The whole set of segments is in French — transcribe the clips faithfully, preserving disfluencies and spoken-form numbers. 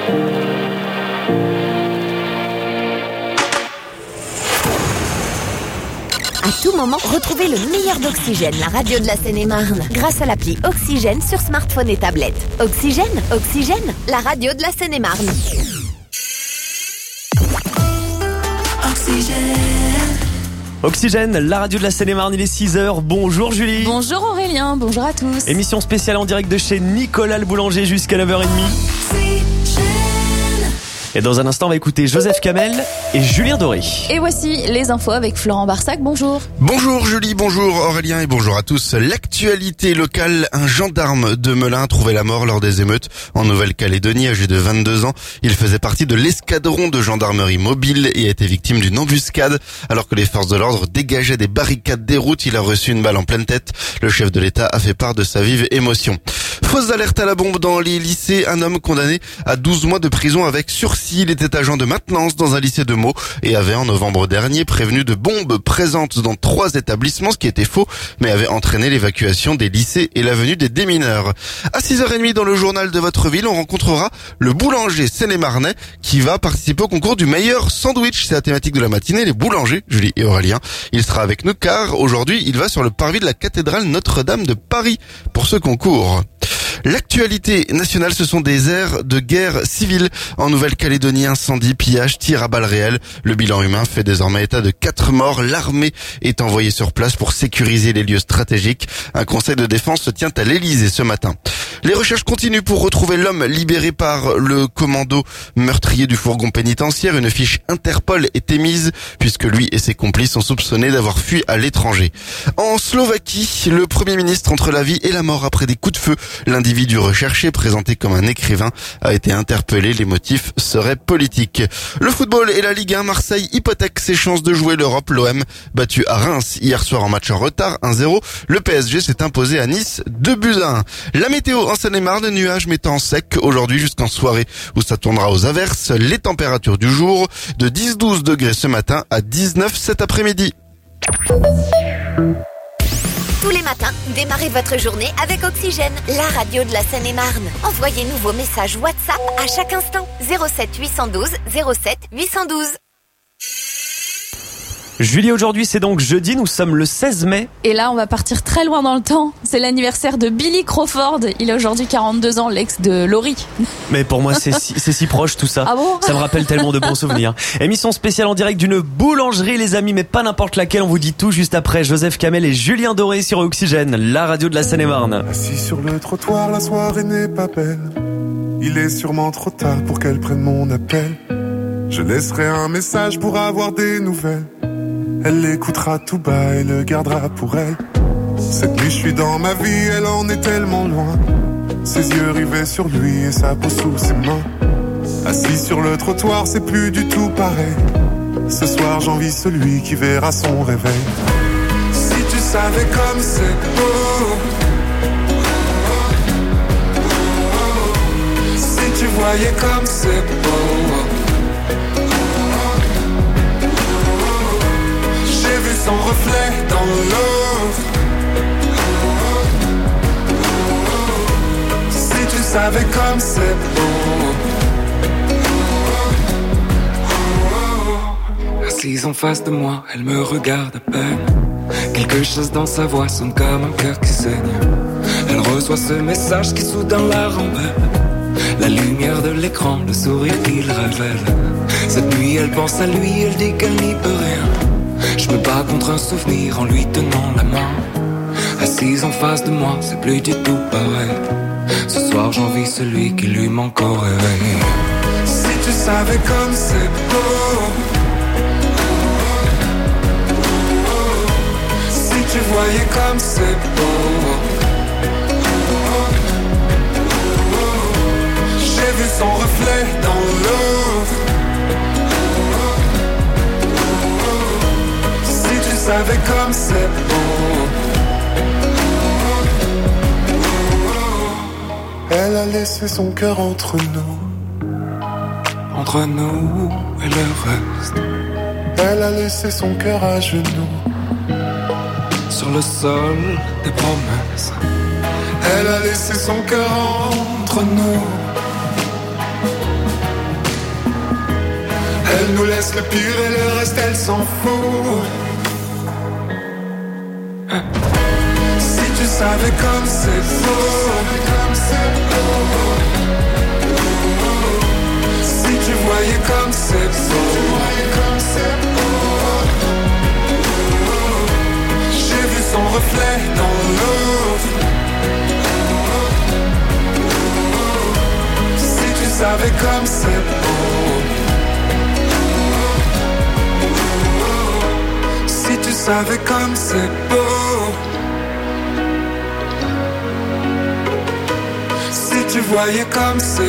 À tout moment, retrouvez le meilleur d'Oxygène, la radio de la Seine-et-Marne, grâce à l'appli Oxygène sur smartphone et tablette. Oxygène, Oxygène, la radio de la Seine-et-Marne. Oxygène. Oxygène, la radio de la Seine-et-Marne, il est six heures. Bonjour Julie. Bonjour Aurélien, bonjour à tous. Émission spéciale en direct de chez Nicolas le Boulanger jusqu'à neuf heures trente. Et dans un instant, on va écouter Joseph Kamel et Julien Doré. Et voici les infos avec Florent Barsac, bonjour. Bonjour Julie, bonjour Aurélien et bonjour à tous. L'actualité locale, un gendarme de Melun a trouvé la mort lors des émeutes en Nouvelle-Calédonie, âgé de vingt-deux ans. Il faisait partie de l'escadron de gendarmerie mobile et a été victime d'une embuscade. Alors que les forces de l'ordre dégageaient des barricades des routes, il a reçu une balle en pleine tête. Le chef de l'État a fait part de sa vive émotion. Fausse alerte à la bombe dans les lycées. Un homme condamné à douze mois de prison avec sursis. Il était agent de maintenance dans un lycée de Meaux et avait en novembre dernier prévenu de bombes présentes dans trois établissements, ce qui était faux, mais avait entraîné l'évacuation des lycées et la venue des démineurs. À six heures trente dans le journal de votre ville, on rencontrera le boulanger Seine-et-Marnais qui va participer au concours du meilleur sandwich. C'est la thématique de la matinée, les boulangers, Julie et Aurélien. Il sera avec nous car aujourd'hui, il va sur le parvis de la cathédrale Notre-Dame de Paris pour ce concours. L'actualité nationale, ce sont des airs de guerre civile en Nouvelle-Calédonie, incendie, pillage, tir à balles réelles. Le bilan humain fait désormais état de quatre morts. L'armée est envoyée sur place pour sécuriser les lieux stratégiques. Un conseil de défense se tient à l'Elysée ce matin. Les recherches continuent pour retrouver l'homme libéré par le commando meurtrier du fourgon pénitentiaire. Une fiche Interpol est émise puisque lui et ses complices sont soupçonnés d'avoir fui à l'étranger. En Slovaquie, le Premier ministre entre la vie et la mort après des coups de feu. L'individu recherché, présenté comme un écrivain, a été interpellé. Les motifs seraient politiques. Le football et la Ligue un, Marseille hypothèque ses chances de jouer l'Europe. L'O M battu à Reims hier soir en match en retard, un zéro. Le P S G s'est imposé à Nice, deux buts à un. La météo en Seine-et-Marne, nuages mais temps sec aujourd'hui jusqu'en soirée où ça tournera aux averses. Les températures du jour de dix à douze degrés ce matin à dix-neuf cet après-midi. Tous les matins, démarrez votre journée avec Oxygène, la radio de la Seine-et-Marne. Envoyez-nous vos messages WhatsApp à chaque instant. zéro sept huit un deux zéro sept huit un deux. Julie, aujourd'hui c'est donc jeudi, nous sommes le seize mai. Et là, on va partir très loin dans le temps. C'est l'anniversaire de Billy Crawford. Il a aujourd'hui quarante-deux ans, l'ex de Laurie. Mais pour moi c'est si, c'est si proche tout ça. Ah bon ? Ça me rappelle tellement de bons souvenirs. Émission spéciale en direct d'une boulangerie les amis, mais pas n'importe laquelle. On vous dit tout juste après Joseph Kamel et Julien Doré sur Oxygène, la radio de la Seine-et-Marne. Assis sur le trottoir, la soirée n'est pas belle. Il est sûrement trop tard pour qu'elle prenne mon appel. Je laisserai un message pour avoir des nouvelles. Elle l'écoutera tout bas et le gardera pour elle. Cette nuit je suis dans ma vie, elle en est tellement loin. Ses yeux rivés sur lui et sa peau sous ses mains. Assis sur le trottoir, c'est plus du tout pareil. Ce soir j'envie celui qui verra son réveil. Si tu savais comme c'est beau, si tu voyais comme c'est beau. J'ai vu son reflet dans l'eau. Si tu savais comme c'est beau. Assise en face de moi, elle me regarde à peine. Quelque chose dans sa voix sonne comme un cœur qui saigne. Elle reçoit ce message qui soudain la rend belle. La lumière de l'écran, le sourire qu'il révèle. Cette nuit elle pense à lui, elle dit qu'elle n'y peut rien. Je me bats contre un souvenir en lui tenant la main. Assise en face de moi, c'est plus du tout pareil. Ce soir j'envie celui qui lui manque au réveil. Si tu savais comme c'est beau. Si tu voyais comme c'est beau. J'ai vu son reflet dans l'eau. Si tu savais comme c'est beau. Elle a laissé son cœur entre nous. Entre nous et le reste. Elle a laissé son cœur à genoux. Sur le sol des promesses. Elle a laissé son cœur entre nous. laisse le pire et le reste elle s'en fout. Si tu savais comme c'est beau, si tu voyais comme c'est beau, j'ai vu son reflet dans l'eau. Si tu savais comme c'est beau, si tu savais comme c'est beau, si tu voyais comme c'est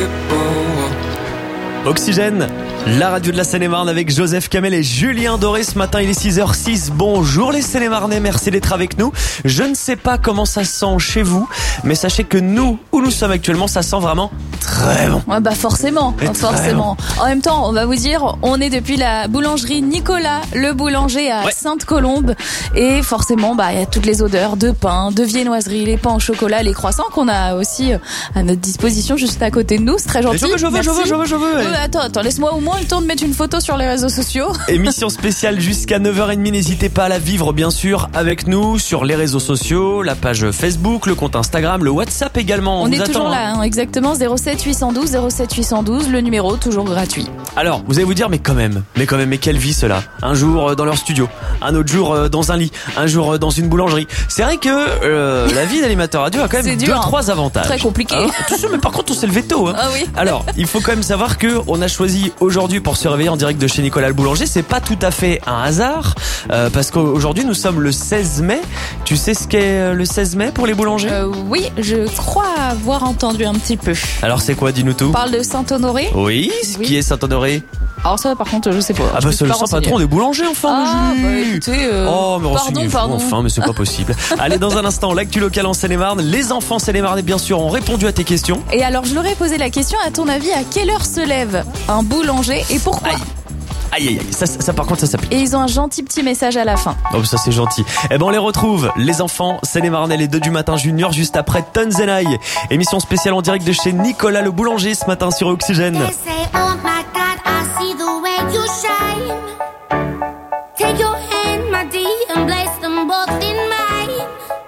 beau. Oxygène, la radio de la Seine-et-Marne avec Joseph Kamel et Julien Doré. Ce matin, il est six heures six. Bonjour les Seine-et-Marnais, merci d'être avec nous. Je ne sais pas comment ça sent chez vous, mais sachez que nous, où nous sommes actuellement, ça sent vraiment très bon. Ouais, bah forcément, Et forcément. En même temps, on va vous dire, on est depuis la boulangerie Nicolas, le boulanger à Ouais. Sainte-Colombe, et forcément, bah il y a toutes les odeurs de pain, de viennoiserie, les pains au chocolat, les croissants qu'on a aussi à notre disposition juste à côté de nous. C'est très gentil. Je veux, je veux, je veux, je veux, je veux. Ouais, attends, attends, laisse-moi au moins le temps de mettre une photo sur les réseaux sociaux. Émission spéciale jusqu'à neuf heures trente. N'hésitez pas à la vivre, bien sûr, avec nous sur les réseaux sociaux, la page Facebook, le compte Instagram, le WhatsApp également. On, vous est attend, toujours hein. là, hein, exactement, zéro sept huit un deux zéro sept huit un deux, le numéro toujours gratuit. Alors, vous allez vous dire, mais quand même, mais quand même, mais quelle vie cela. Un jour euh, dans leur studio, un autre jour euh, dans un lit, un jour euh, dans une boulangerie. C'est vrai que euh, la vie d'animateur radio a quand C'est même dur, deux, hein. trois avantages. Très compliqué. Hein, attention, mais par contre, on sait le veto. Hein. Ah oui. Alors, il faut quand même savoir que on a choisi aujourd'hui pour se réveiller en direct de chez Nicolas le boulanger. C'est pas tout à fait un hasard, euh, parce qu'aujourd'hui nous sommes le seize mai. Tu sais ce qu'est euh, le seize mai pour les boulangers? Euh, oui, je crois avoir entendu un petit peu. Alors c'est quoi, dis-nous tout. On parle de Saint-Honoré. Oui, ce qui est Saint-Honoré. Alors ça, par contre, je sais pas. Ah Je bah me c'est suis le pas saint renseignée. patron des boulangers, enfin. Ah Julie. bah écoutez, euh, Oh, mais pardon, renseignez-vous, pardon. enfin, mais c'est pas possible. Allez, dans un instant, l'actu local en Seine-et-Marne. Les enfants Seine-et-Marnais, bien sûr, ont répondu à tes questions. Et alors, je leur ai posé la question, à ton avis, à quelle heure se lève un boulanger et pourquoi? Aïe. Aïe, aïe, aïe. Ça, ça, ça, par contre, ça s'applique. Et ils ont un gentil petit message à la fin. Oh, ça, c'est gentil. Eh ben, on les retrouve, les enfants Seine-et-Marnais, les deux du matin junior, juste après Tonzenai. Émission spéciale en direct de chez Nicolas le boulanger ce matin sur Oxygène. They say, oh my God, I see the way you shine. Take your hand, my dear, and place them both in mine.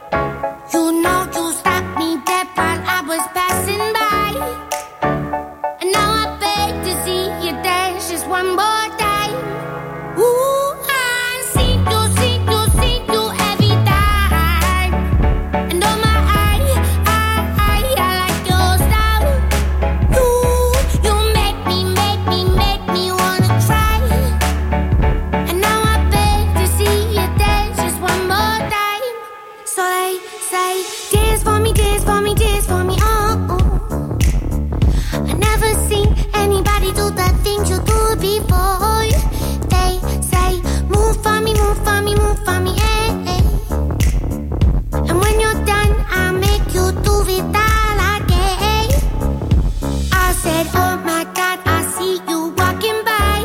You know you stopped me dead while I was passing by. And now I beg to see you dance just one more time. Ooh, I see you, see you, see you every time. And oh my, I, I, I, I like your style. You, you make me, make me, make me wanna try. And now I beg to see you dance just one more time. So they say, dance for me, dance for me, dance for me, oh, oh. I never seen anybody do the things you do before. They say, move for me, move for me, move for me, eh, eh. And when you're done, I'll make you do it all again. I said, oh my God, I see you walking by.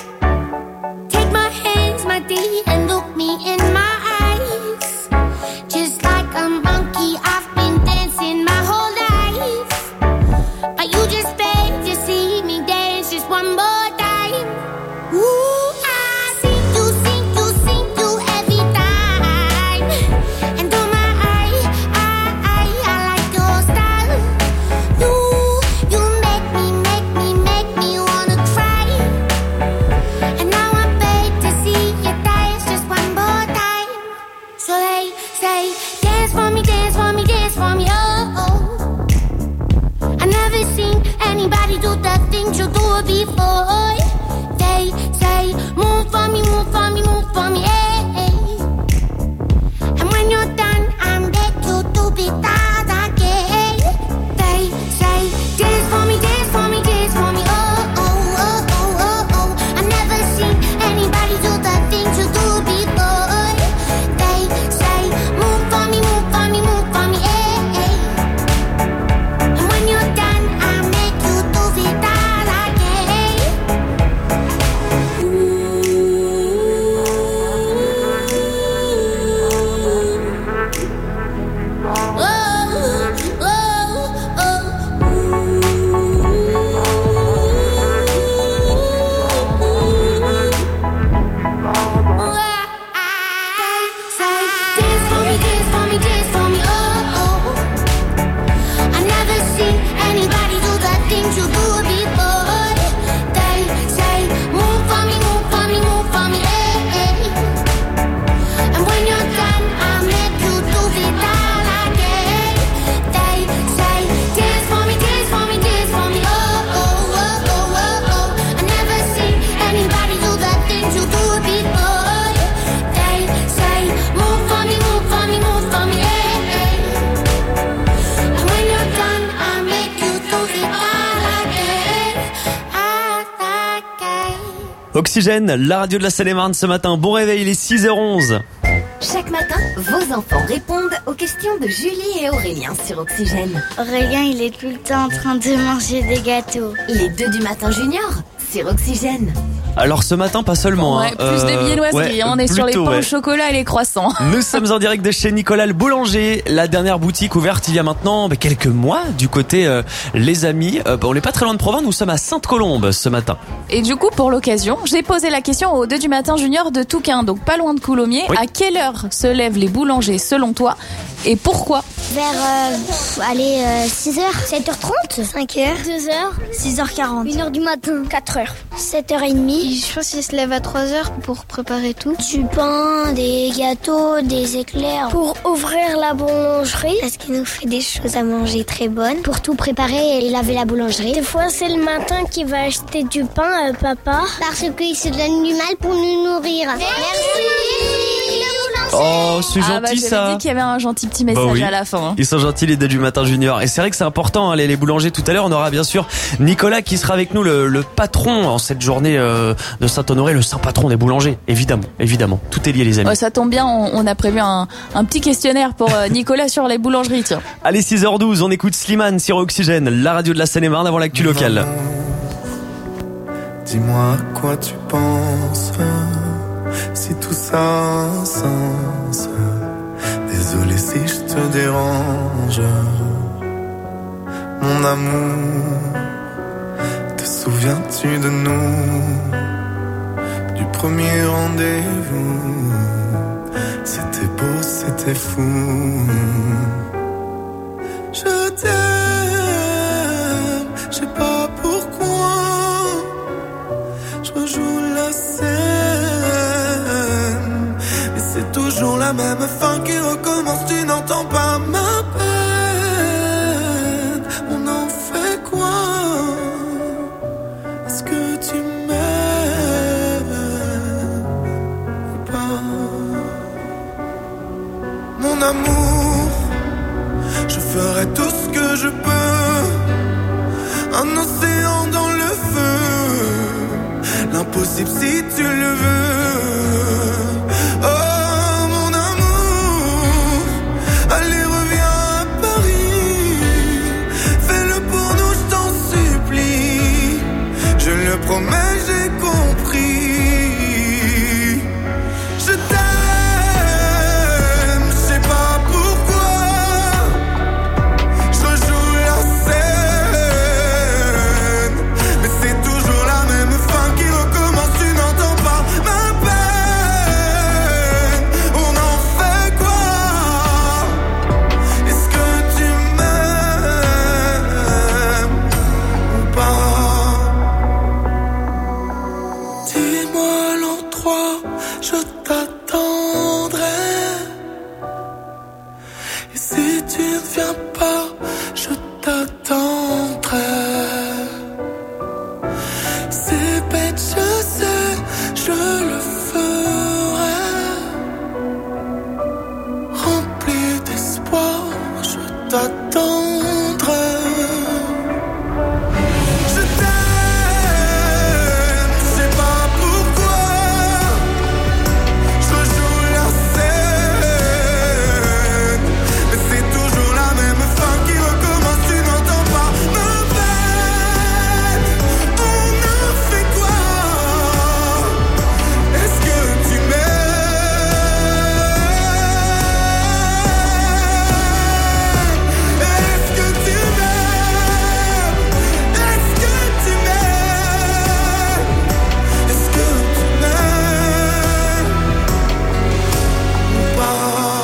Take my hands, my dear, and look me in my eyes. Just like a monkey, I've been dancing my whole life. But you just beg to see me dance just one more time. Ooh, I see you, see you, see you every time. And oh my, I, I, I, I like your style. You, you make me, make me, make me wanna cry. And now I beg to see you dance just one more time. So they say, dance for me, dance for me, dance for me, oh, oh. I never seen anybody do the things you do before. They say, move for me, move for me, move for me, eh, eh. And when you're done, I'm back you to be that again. They say, dance for me, dance for me, dance for me, oh, oh, oh, oh, oh, oh. I never seen anybody do the things you do before. They say, move for me, move for me, move for me, eh, eh. And when you're done, I'll make you do it all again. Ooh. Oxygène, la radio de la Seine-et-Marne ce matin. Bon réveil, il est six heures onze. Chaque matin, vos enfants répondent aux questions de Julie et Aurélien sur Oxygène. Aurélien, il est tout le temps en train de manger des gâteaux. Les deux du matin junior sur Oxygène. Alors ce matin, pas seulement. Ouais, hein, plus euh, des viennoiseries, ouais, on est sur les plutôt, pains ouais. au chocolat et les croissants. Nous sommes en direct de chez Nicolas le boulanger, la dernière boutique ouverte il y a maintenant bah, quelques mois du côté euh, Les Amis. Euh, on n'est pas très loin de Provins, nous sommes à Sainte-Colombe ce matin. Et du coup, pour l'occasion, j'ai posé la question aux deux du matin junior de Touquin, donc pas loin de Coulommiers. Oui. À quelle heure se lèvent les boulangers selon toi et pourquoi? Vers, euh, pff, allez, euh, six heures, sept heures trente, cinq heures, deux heures, six heures quarante, une heure du matin, quatre heures, sept heures trente. Je pense qu'ils se lèvent à trois heures pour préparer tout. Du pain, des gâteaux, des éclairs. Pour ouvrir la boulangerie, parce qu'il nous fait des choses à manger très bonnes. Pour tout préparer et laver la boulangerie. Des fois, c'est le matin qu'il va acheter du pain, euh, papa. Parce qu'il se donne du mal pour nous nourrir. Merci. Oh, c'est gentil Ah bah, j'avais ça. dit qu'il y avait un gentil petit message Bah oui. à la fin. Ils sont gentils les deux du matin junior. Et c'est vrai que c'est important hein, les, les boulangers. Tout à l'heure on aura bien sûr Nicolas qui sera avec nous, le, le patron en cette journée euh, de Saint-Honoré, le saint patron des boulangers. Évidemment, évidemment. Tout est lié les amis. Oh, ça tombe bien, on, on a prévu un, un petit questionnaire pour euh, Nicolas sur les boulangeries, tiens. Allez, six heures douze, on écoute Slimane sur Oxygène, la radio de la Seine-et-Marne avant l'actu locale. Dis-moi à quoi tu penses, si tout ça a un sens. Désolé si je te dérange, mon amour. Te souviens-tu de nous, du premier rendez-vous? C'était beau, c'était fou. Je t'aime, je sais pas pourquoi. Je rejoue la scène, mais c'est toujours la même fin qui recommence. Tu n'entends pas ma peine. On en fait quoi? Est-ce que tu m'aimes ou pas? Mon amour, je ferai tout ce que je peux. Un océan dans le feu, l'impossible si tu le veux. Oh mon amour, allez reviens à Paris. Fais-le pour nous, je t'en supplie. Je le promets, j'ai compris. Je t'aime, je sais pas pourquoi. Je rejoue la scène, mais c'est toujours la même fin qui recommence. Tu n'entends pas ma peine. On en fait quoi? Est-ce que tu m'aimes ou pas? Dis-moi l'endroit, je t'attendrai. Et si tu ne viens pas, je t'attendrai. C'est bête, je sais, je le ferai. Rempli d'espoir, je t'attendrai. Je t'aime, je sais pas pourquoi. Je rejoue la scène, mais c'est toujours la même fin qui recommence. Tu n'entends pas ma peine. On en fait quoi? Est-ce que tu m'aimes? Est-ce que tu m'aimes? Est-ce que tu m'aimes? Est-ce que tu m'aimes ou pas?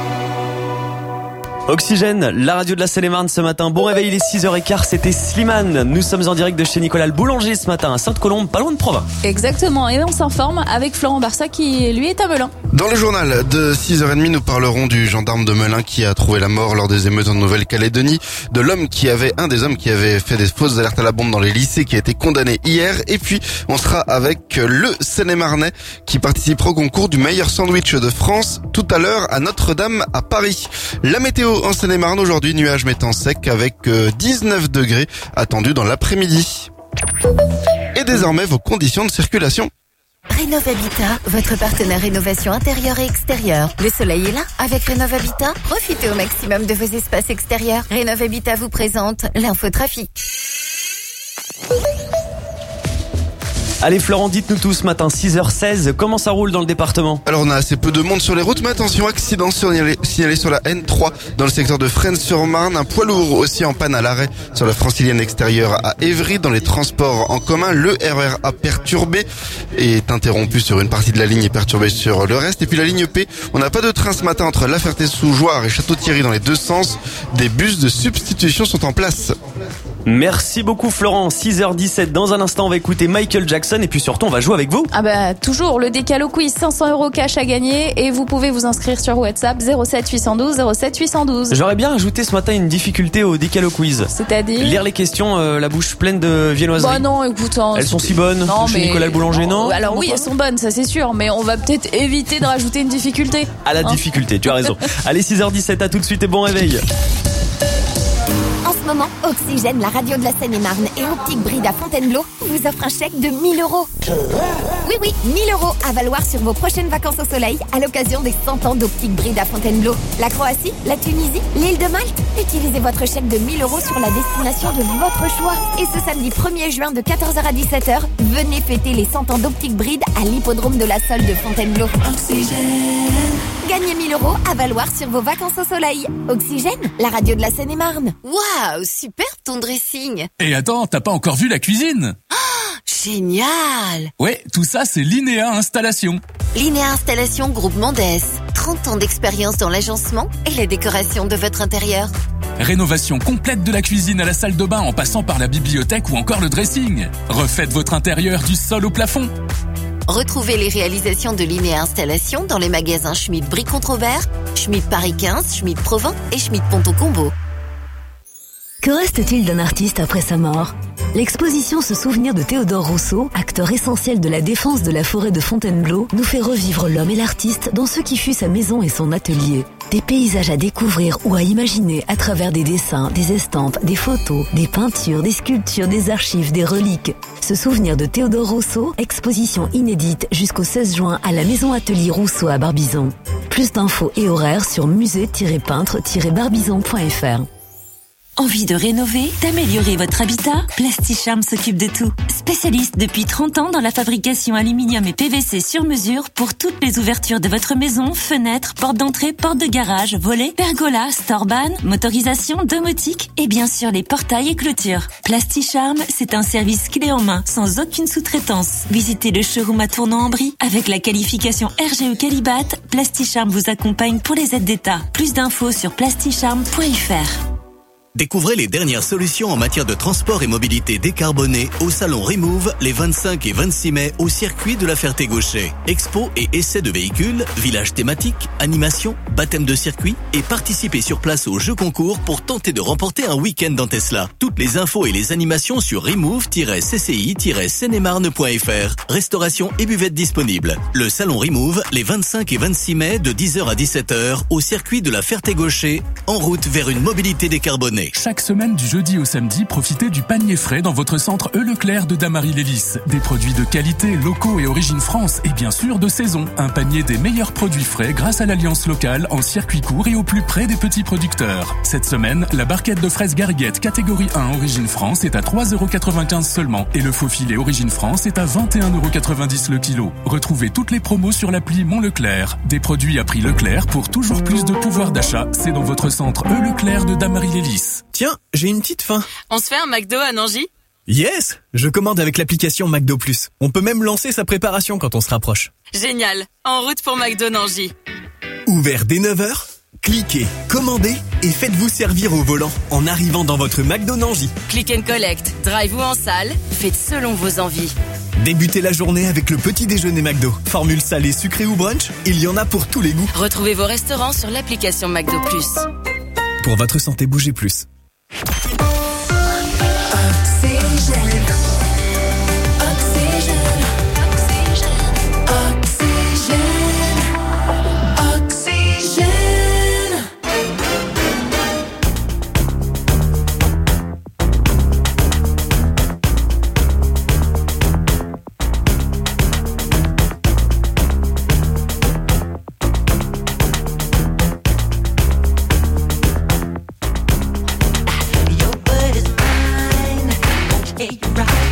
Oxygène, la radio de la Seine-et-Marne ce matin. Bon réveil, il est six heures quinze, c'était Slimane. Nous sommes en direct de chez Nicolas le boulanger ce matin à Sainte-Colombe, pas loin de Provins. Exactement, et on s'informe avec Florent Barça qui, lui, est à Melun. Dans le journal de six heures trente, nous parlerons du gendarme de Melun qui a trouvé la mort lors des émeutes en Nouvelle-Calédonie, de l'homme qui avait, un des hommes qui avait fait des fausses alertes à la bombe dans les lycées qui a été condamné hier, et puis on sera avec le Seine-et-Marnais qui participera au concours du meilleur sandwich de France tout à l'heure à Notre-Dame à Paris. La météo en Seine-et-Marne aujourd'hui, nuages mais temps sec avec dix-neuf degrés attendus dans l'après-midi. Et désormais vos conditions de circulation. Rénov Habitat, votre partenaire rénovation intérieure et extérieure. Le soleil est là. Avec Rénov Habitat, profitez au maximum de vos espaces extérieurs. Rénov Habitat vous présente l'infotrafic. Allez Florent, dites-nous tout ce matin, six heures seize, comment ça roule dans le département? Alors on a assez peu de monde sur les routes, mais attention, accident signalé, signalé sur la N trois dans le secteur de Fresnes-sur-Marne. Un poids lourd aussi en panne à l'arrêt sur la francilienne extérieure à Évry. Dans les transports en commun, le R E R A perturbé est interrompu sur une partie de la ligne et perturbé sur le reste. Et puis la ligne P, on n'a pas de train ce matin entre La Ferté-sous-Jouarre et Château-Thierry dans les deux sens. Des bus de substitution sont en place. Merci beaucoup Florent, six heures dix-sept, dans un instant on va écouter Michael Jackson et puis surtout on va jouer avec vous. Ah bah toujours le Décalo Quiz, cinq cents euros cash à gagner et vous pouvez vous inscrire sur WhatsApp zéro sept huit un deux zéro sept huit un deux. J'aurais bien ajouté ce matin une difficulté au Décalo Quiz. C'est-à-dire lire les questions euh, la bouche pleine de viennoiseries. Bah non, écoute, hein, elles sont si bonnes non, chez mais... Nicolas le Boulanger, non? Alors oui, elles sont bonnes, ça c'est sûr, mais on va peut-être éviter de rajouter une difficulté. À la hein difficulté, tu as raison. Allez, six heures dix-sept, à tout de suite et bon réveil. En ce moment, Oxygène, la radio de la Seine-et-Marne et Optique Bride à Fontainebleau vous offrent un chèque de mille euros. Oui, oui, mille euros à valoir sur vos prochaines vacances au soleil à l'occasion des cent ans d'Optique Bride à Fontainebleau. La Croatie, la Tunisie, l'île de Malte. Utilisez votre chèque de mille euros sur la destination de votre choix. Et ce samedi premier juin de quatorze heures à dix-sept heures, venez fêter les cent ans d'Optique Bride à l'hippodrome de la Sole de Fontainebleau. Oxygène. Gagnez mille euros à valoir sur vos vacances au soleil. Oxygène, la radio de la Seine-et-Marne. Waouh, superbe ton dressing. Et attends, t'as pas encore vu la cuisine? Oh, génial. Ouais, tout ça c'est Linéa Installation. Linéa Installation Groupe Mondes. trente ans d'expérience dans l'agencement et la décoration de votre intérieur. Rénovation complète de la cuisine à la salle de bain en passant par la bibliothèque ou encore le dressing. Refaites votre intérieur du sol au plafond. Retrouvez les réalisations de Linéa Installation dans les magasins Schmitt Brie-Controbert, Schmitt Paris quinze, Schmitt Provins et Schmitt Ponto-Combo. Que reste-t-il d'un artiste après sa mort? L'exposition Se souvenir de Théodore Rousseau, acteur essentiel de la défense de la forêt de Fontainebleau, nous fait revivre l'homme et l'artiste dans ce qui fut sa maison et son atelier. Des paysages à découvrir ou à imaginer à travers des dessins, des estampes, des photos, des peintures, des sculptures, des archives, des reliques. Se souvenir de Théodore Rousseau, exposition inédite jusqu'au seize juin à la maison Atelier Rousseau à Barbizon. Plus d'infos et horaires sur musée tiret peintre tiret barbizon point f r. Envie de rénover, d'améliorer votre habitat? Plasticharm s'occupe de tout. Spécialiste depuis trente ans dans la fabrication aluminium et P V C sur mesure pour toutes les ouvertures de votre maison, fenêtres, portes d'entrée, portes de garage, volets, pergolas, storban, motorisation, domotique et bien sûr les portails et clôtures. Plasticharm, c'est un service clé en main, sans aucune sous-traitance. Visitez le showroom à Tournon-en-Brie avec la qualification R G E Qualibat. Plasticharm vous accompagne pour les aides d'État. Plus d'infos sur plasticharm point f r. Découvrez les dernières solutions en matière de transport et mobilité décarbonée au salon Remove les vingt-cinq et vingt-six mai au circuit de la Ferté-Gaucher. Expo et essais de véhicules, village thématique, animation, baptême de circuit et participez sur place au jeu concours pour tenter de remporter un week-end en Tesla. Toutes les infos et les animations sur remove tiret c c i tiret seine et marne point f r. Restauration et buvette disponibles. Le salon Remove les vingt-cinq et vingt-six mai de dix heures à dix-sept heures au circuit de la Ferté-Gaucher en route vers une mobilité décarbonée. Chaque semaine du jeudi au samedi, profitez du panier frais dans votre centre E Leclerc de Damary-Lélis. Des produits de qualité, locaux et origine France et bien sûr de saison. Un panier des meilleurs produits frais grâce à l'alliance locale en circuit court et au plus près des petits producteurs. Cette semaine, la barquette de fraises Gariguette catégorie un origine France est à trois euros quatre-vingt-quinze seulement et le faux filet origine France est à vingt et un euros quatre-vingt-dix le kilo. Retrouvez toutes les promos sur l'appli Mon Leclerc. Des produits à prix Leclerc pour toujours plus de pouvoir d'achat. C'est dans votre centre E Leclerc de Damary-Lélis. Tiens, j'ai une petite faim. On se fait un McDo à Nangy? Yes! Je commande avec l'application McDo Plus. On peut même lancer sa préparation quand on se rapproche. Génial! En route pour McDo Nangy. Ouvert dès neuf heures? Cliquez, commandez et faites-vous servir au volant en arrivant dans votre McDo Nangy. Click and collect, drive ou en salle, faites selon vos envies. Débutez la journée avec le petit déjeuner McDo. Formule salée, sucrée ou brunch, il y en a pour tous les goûts. Retrouvez vos restaurants sur l'application McDo Plus. Pour votre santé, bougez plus.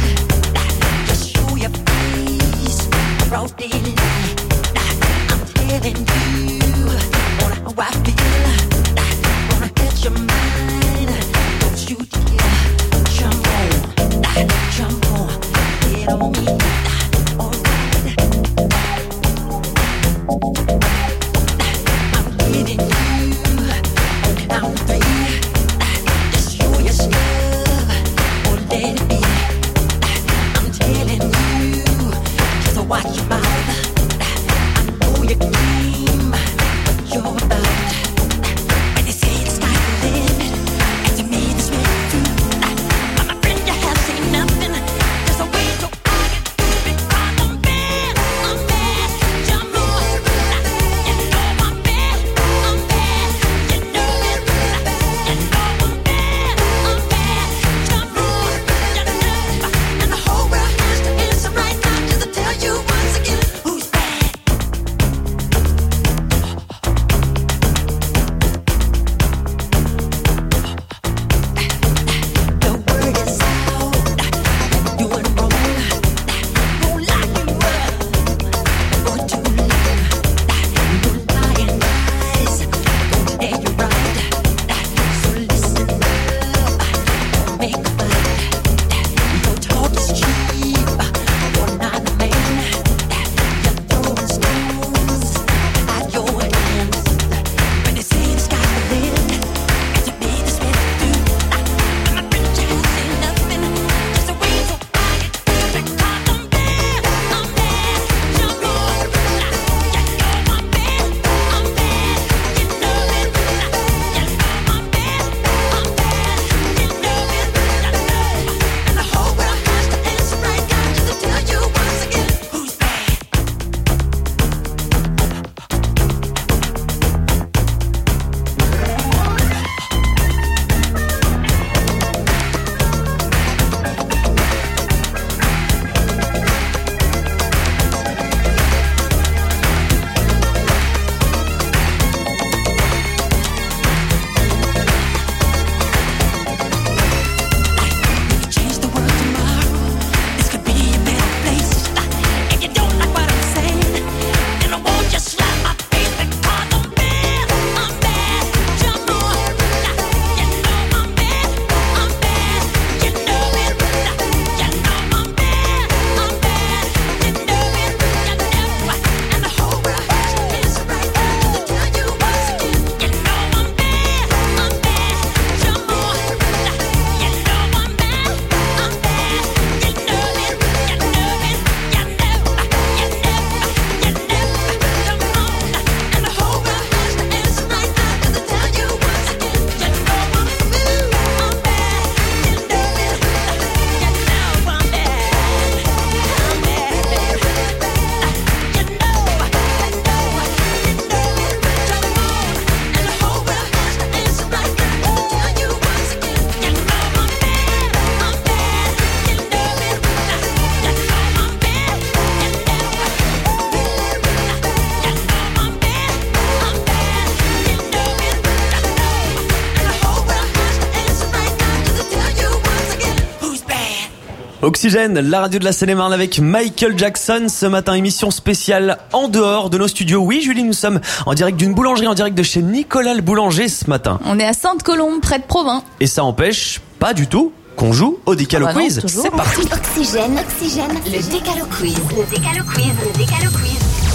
Oxygène, la radio de la Seine-et-Marne avec Michael Jackson. Ce matin, émission spéciale en dehors de nos studios. Oui, Julie, nous sommes en direct d'une boulangerie, en direct de chez Nicolas le boulanger ce matin. On est à Sainte-Colombe, près de Provins. Et ça empêche pas du tout qu'on joue au Décalo ah bah Quiz. Non, c'est parti. Oxygène, Oxygène, le Décalo Quiz. Le Décalo Quiz, le Décalo Quiz.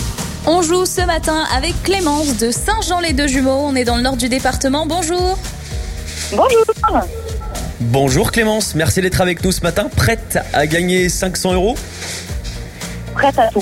On joue ce matin avec Clémence de Saint-Jean-les-Deux-Jumeaux. On est dans le nord du département. Bonjour. Bonjour. Bonjour Clémence, merci d'être avec nous ce matin. Prête à gagner cinq cents euros? Prête à tout.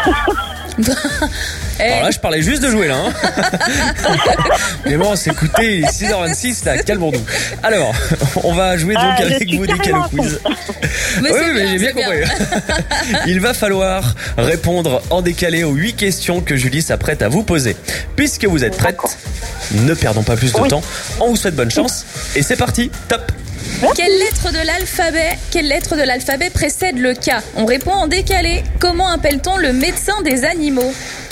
Alors là, je parlais juste de jouer là. Hein. Clémence, écoutez, six heures vingt-six, là, calmons-nous. Alors, on va jouer donc euh, avec vous des Décalo Quiz. Mais oui, bien, mais j'ai bien compris. Bien. Il va falloir répondre en décalé aux huit questions que Julie s'apprête à vous poser. Puisque vous êtes prête, ne perdons pas plus de oui. temps. On vous souhaite bonne chance. Et c'est parti, top. Quelle lettre de l'alphabet, quelle lettre de l'alphabet précède le K? On répond en décalé. Comment appelle-t-on le médecin des animaux?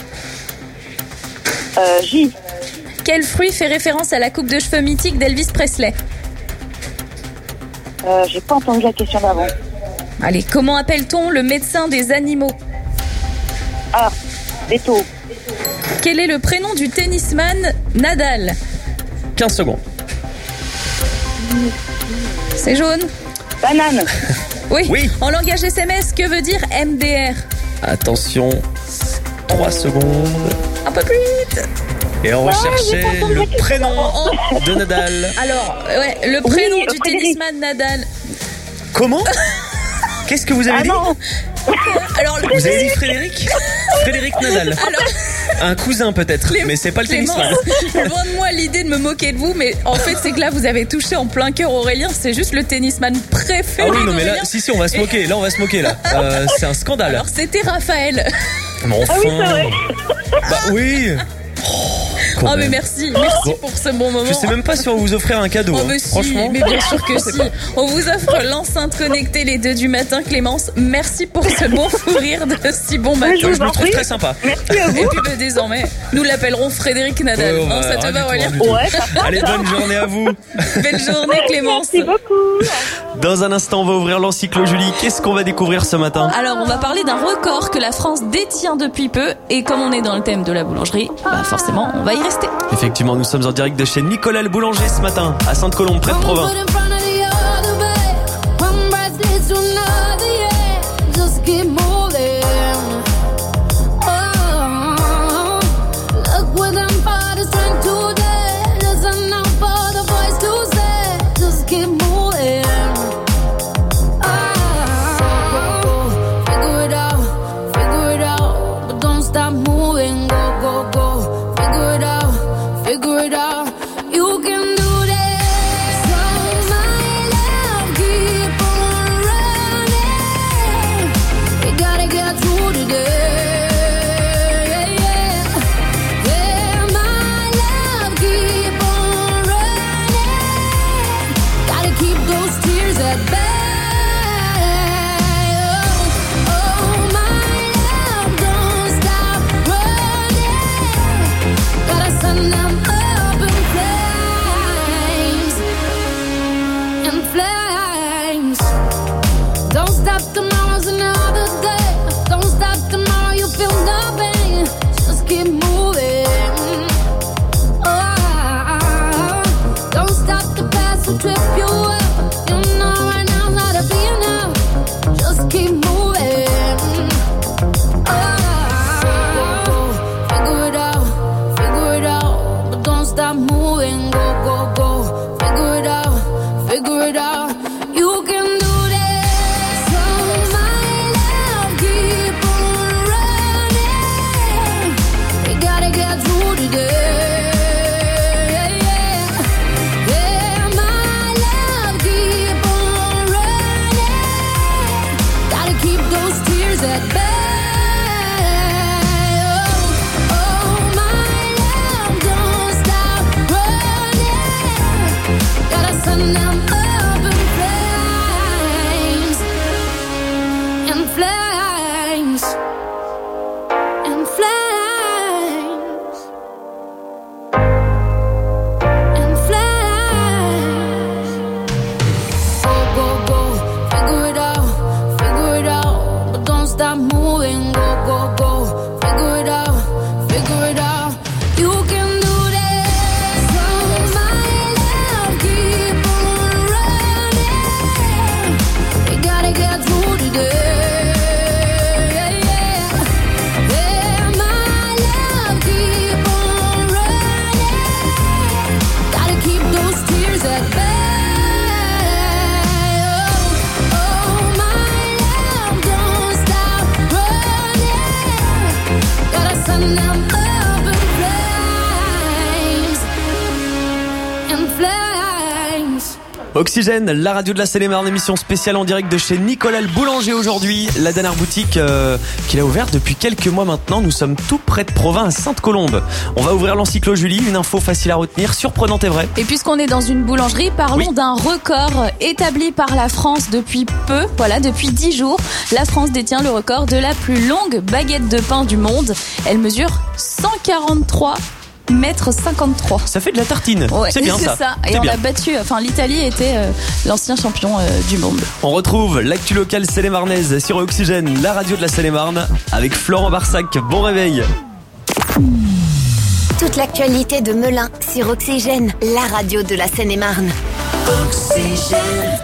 Euh, J. Quel fruit fait référence à la coupe de cheveux mythique d'Elvis Presley? Euh, j'ai pas entendu la question d'avant. Allez, comment appelle-t-on le médecin des animaux? Ah, Veto. Quel est le prénom du tennisman Nadal? quinze secondes. C'est jaune. Banane. Oui. Oui. En langage S M S, que veut dire M D R? Attention, trois secondes. Un peu plus vite. Et on va Ah, j'ai chercher pas entendu le la question. prénom de Nadal. Alors, ouais, le prénom Oui, du Frédéric. tennisman Nadal. Comment? Qu'est-ce que vous avez Ah dit? non. Alors, le Vous avez dit Frédéric? Frédéric Nadal. Alors, Un cousin peut-être, Clément- mais c'est pas le Clément, tennisman. loin de moi l'idée de me moquer de vous, mais en fait c'est que là vous avez touché en plein cœur Aurélien, c'est juste le tennisman préféré Ah oui, non mais là, d'Aurélien. si si, on va se moquer. Là, on va se moquer là. Euh, c'est un scandale. Alors c'était Raphaël. Mais enfin. Ah oui, c'est vrai. Bah oui. Quand Oh mais même. merci, merci Bon. pour ce bon moment. Je sais même pas si on va vous offrir un cadeau. Oh hein. mais si, Franchement. mais bien sûr que si. On vous offre l'enceinte connectée les deux du matin, Clémence. Merci pour ce bon fou rire de si bon matin. Je le trouve très sympa. Merci à Et vous. puis bah, désormais, nous l'appellerons Frédéric Nadal. Ouais, on Non, va- ça te rien va du tout, Aurélien? rien du tout. Ouais, ça Allez, bonne journée à vous. Belle journée Clémence. Merci beaucoup. Dans un instant, on va ouvrir l'encyclo Julie. Qu'est-ce qu'on va découvrir ce matin? Alors, on va parler d'un record que la France détient depuis peu. Et comme on est dans le thème de la boulangerie, bah forcément, on va y rester. Effectivement, nous sommes en direct de chez Nicolas le boulanger ce matin, à Sainte-Colombe, près de Provins. Figure it out, you can do this. So my love, keep on running. You gotta get through today. Yeah, my love, keep on running. Gotta keep those tears at bay. Oh, oh, my love, don't stop running. Gotta send them up in flames, in flames. Don't stop, tomorrow's another day. Don't stop, tomorrow you feel nothing. Just keep moving. Oh, don't stop, the past will trip you up. You know right now how to be enough. Just keep moving. Oh, figure it out, figure it out, but don't stop moving. Go, go, go. Figure it out, figure it out. You can do this. So my love, keep on running. You gotta get through today. Yeah, my love, keep on running. Gotta keep those tears at bay. Oh, oh, my love, don't stop running. Gotta send them up in flames, in flames, in flames, in flames. Go, go, go, figure it out, figure it out, but don't stop moving. Go, go, go, figure it out, figure it out. You can do this. So my love, keep on running. You gotta get through today. Yeah, my love, keep on running. Gotta keep those tears at bay. Oh, oh, my love, don't stop running. Gotta send them up in flames, in flames. Oxygène, la radio de la Seine-et-Marne, émission spéciale en direct de chez Nicolas le boulanger aujourd'hui. La dernière boutique euh, qu'il a ouverte depuis quelques mois maintenant. Nous sommes tout près de Provins, à Sainte-Colombe. On va ouvrir l'encyclo Julie, une info facile à retenir, surprenante et vraie. Et puisqu'on est dans une boulangerie, parlons Oui. d'un record établi par la France depuis peu, voilà, depuis dix jours. La France détient le record de la plus longue baguette de pain du monde. Elle mesure cent quarante-trois un mètre cinquante-trois. Ça fait de la tartine. Ouais, c'est bien c'est ça. ça. Et c'est on bien. a battu, enfin l'Italie était euh, l'ancien champion euh, du monde. On retrouve l'actu locale seine-et-marnaise sur Oxygène, la radio de la Seine-et-Marne, avec Florent Barsac. Bon réveil. Toute l'actualité de Melun sur Oxygène, la radio de la Seine-et-Marne. Oxygène.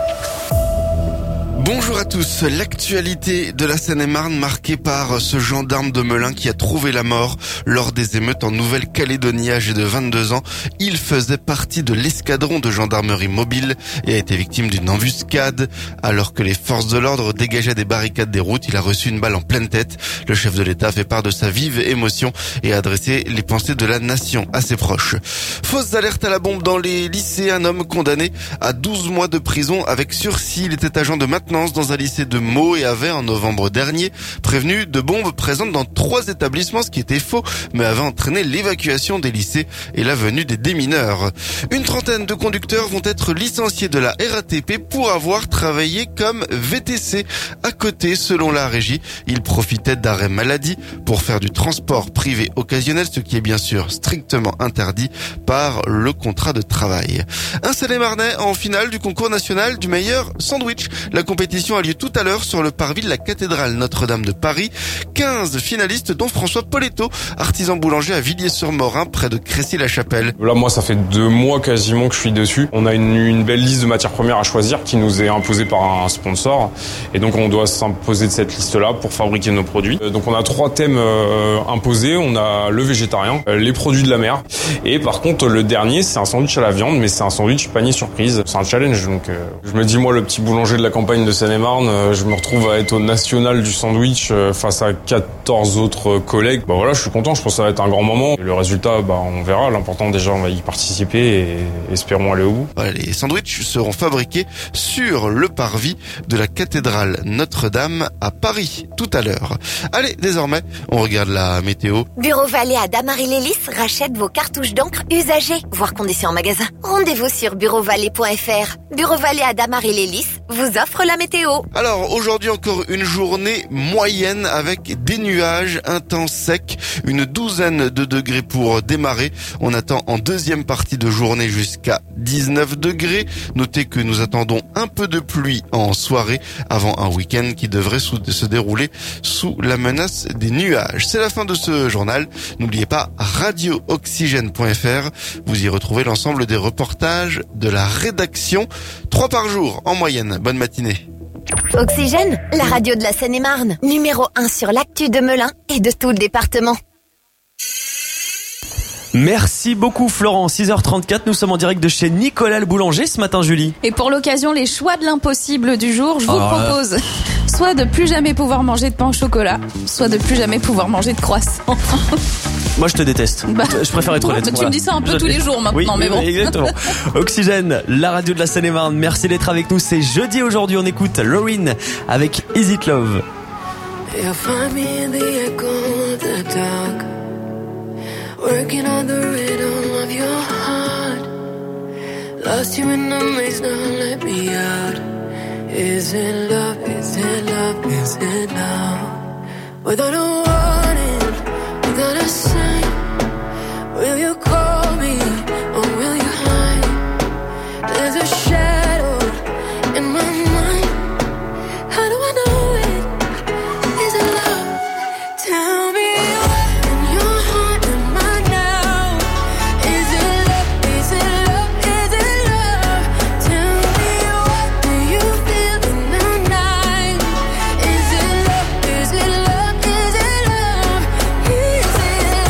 Bonjour à tous. L'actualité de la Seine-et-Marne marquée par ce gendarme de Melun qui a trouvé la mort lors des émeutes en Nouvelle-Calédonie, âgé de vingt-deux ans. Il faisait partie de l'escadron de gendarmerie mobile et a été victime d'une embuscade. Alors que les forces de l'ordre dégageaient des barricades des routes, il a reçu une balle en pleine tête. Le chef de l'État fait part de sa vive émotion et a adressé les pensées de la nation à ses proches. Fausse alerte à la bombe dans les lycées. Un homme condamné à douze mois de prison avec sursis. Il était agent de maintenance dans un lycée de Meaux et avait, en novembre dernier, prévenu de bombes présentes dans trois établissements, ce qui était faux, mais avait entraîné l'évacuation des lycées et la venue des démineurs. Une trentaine de conducteurs vont être licenciés de la R A T P pour avoir travaillé comme V T C. À côté, selon la régie, ils profitaient d'arrêt maladie pour faire du transport privé occasionnel, ce qui est bien sûr strictement interdit par le contrat de travail. Un Seine-et-Marnais en finale du concours national du meilleur sandwich. La compétition a lieu tout à l'heure sur le parvis de la cathédrale Notre-Dame de Paris. quinze finalistes dont François Poletto, artisan boulanger à Villiers-sur-Morin, près de Crécy-la-Chapelle. Là, moi, ça fait deux mois quasiment que je suis dessus. On a une, une belle liste de matières premières à choisir qui nous est imposée par un sponsor. Et donc, on doit s'imposer de cette liste-là pour fabriquer nos produits. Donc, on a trois thèmes euh, imposés. On a le végétarien, euh, les produits de la mer. Et par contre, le dernier, c'est un sandwich à la viande, mais c'est un sandwich panier surprise. C'est un challenge. Donc, euh, je me dis, moi, le petit boulanger de la campagne de Seine-et-Marne, je me retrouve à être au national du sandwich face à quatorze autres collègues. Bah voilà, je suis content, je pense que ça va être un grand moment. Le résultat, bah on verra. L'important déjà, on va y participer et espérons aller au bout. Voilà, les sandwichs seront fabriqués sur le parvis de la cathédrale Notre-Dame à Paris tout à l'heure. Allez, désormais, on regarde la météo. Bureau Vallée à Damary-Lélis rachète vos cartouches d'encre usagées, voire conditions en magasin. Rendez-vous sur bureau vallée point f r. Bureau Vallée à Damary-Lélis vous offre la météo. Alors aujourd'hui encore une journée moyenne avec des nuages, un temps sec, une douzaine de degrés pour démarrer. On attend en deuxième partie de journée jusqu'à dix-neuf degrés. Notez que nous attendons un peu de pluie en soirée avant un week-end qui devrait se dérouler sous la menace des nuages. C'est la fin de ce journal. N'oubliez pas radio oxygène point f r. Vous y retrouvez l'ensemble des reportages de la rédaction. Trois par jour en moyenne. Bonne matinée. Oxygène, la radio de la Seine-et-Marne, numéro un sur l'actu de Melun et de tout le département. Merci beaucoup Florent, six heures trente-quatre, nous sommes en direct de chez Nicolas le boulanger ce matin Julie. Et pour l'occasion, les choix de l'impossible du jour, je vous oh propose soit de plus jamais pouvoir manger de pain au chocolat, soit de plus jamais pouvoir manger de croissant. Moi je te déteste, bah, je préfère être honnête. Bah, tu voilà. me dis ça un peu je tous les jours maintenant, oui, mais bon. Exactement. Oxygène, la radio de la Seine-et-Marne, merci d'être avec nous, c'est jeudi aujourd'hui, on écoute Lauryn avec Is It Love. Working on the rhythm of your heart. Lost you in the maze, now let me out. Is it love, is it love, is it love? Without a warning, without a sign, will you call me or will you hide? There's a shadow in my mind. How do I know it? Is it love? Tell me. Is it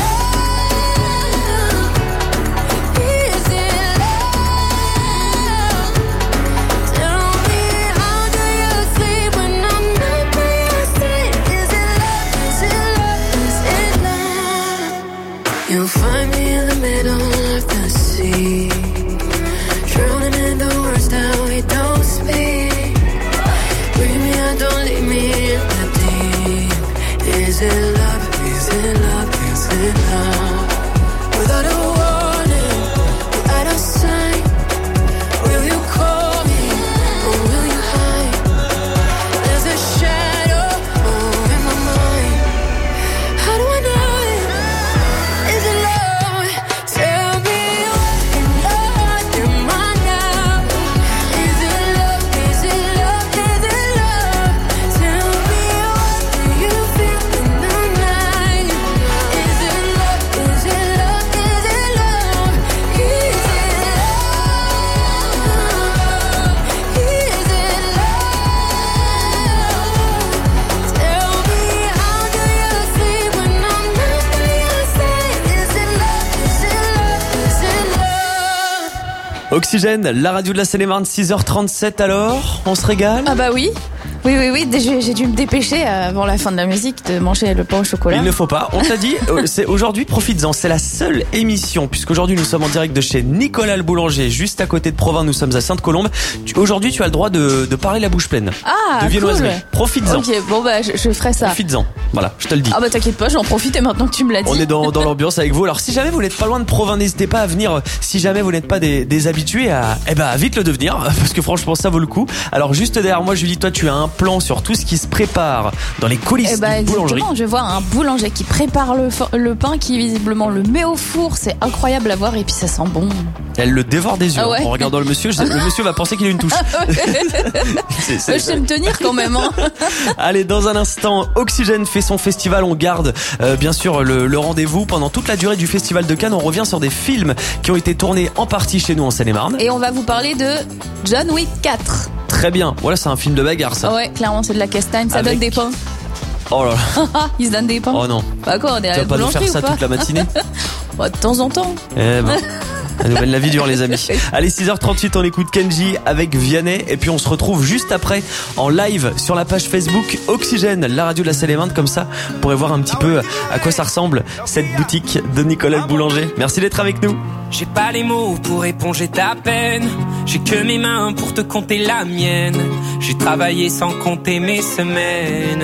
Oxygène, la radio de la Seine-et-Marne, six heures trente-sept alors, on se régale? Ah bah oui. Oui, oui, oui, j'ai, j'ai dû me dépêcher avant la fin de la musique de manger le pain au chocolat. Il ne faut pas. On t'a dit, c'est aujourd'hui, profites-en. C'est la seule émission, puisqu'aujourd'hui nous sommes en direct de chez Nicolas le Boulanger, juste à côté de Provins. Nous sommes à Sainte-Colombe. Tu, aujourd'hui, tu as le droit de, de parler la bouche pleine. Ah, de viennoiserie. Cool. Profites-en. Ok, bon bah je, je ferai ça. Profites-en. Voilà, je te le dis. Ah bah t'inquiète pas, j'en profite et maintenant que tu me l'as dit. On est dans, dans l'ambiance avec vous. Alors si jamais vous n'êtes pas loin de Provins, n'hésitez pas à venir. Si jamais vous n'êtes pas des, des habitués, à, eh ben, vite le devenir, parce que franchement ça vaut le coup. Alors juste derrière moi, Julie, toi tu as un plan sur tout ce qui se prépare dans les coulisses eh bah, d'une boulangerie. Je vois un boulanger qui prépare le, le pain, qui visiblement le met au four. C'est incroyable à voir et puis ça sent bon. Elle le dévore des yeux. Ah ouais. En regardant le monsieur, je, le monsieur va penser qu'il a une touche. c'est, c'est, je sais me tenir quand même. Hein. Allez, dans un instant, Oxygène fait son festival. On garde euh, bien sûr le, le rendez-vous pendant toute la durée du festival de Cannes. On revient sur des films qui ont été tournés en partie chez nous en Seine-et-Marne. Et on va vous parler de John Wick quatre. Très bien. Voilà, c'est un film de bagarre, ça. Ouais, clairement, c'est de la castagne. Ça Avec... donne des pains. Oh là là. Il se donne des pains. Oh non. Bah quoi, on est à la boulangerie. Tu vas pas nous faire ça pas toute la matinée? Bah, de temps en temps. Eh ben. La nouvelle, la vie dure, les amis. Allez, six heures trente-huit, on écoute Kenji avec Vianney. Et puis on se retrouve juste après en live sur la page Facebook Oxygène, la radio de la Seine-et-Marne. Comme ça, vous pourrez voir un petit peu à quoi ça ressemble cette boutique de Nicolas le Boulanger. Merci d'être avec nous. J'ai pas les mots pour éponger ta peine. J'ai que mes mains pour te compter la mienne. J'ai travaillé sans compter mes semaines.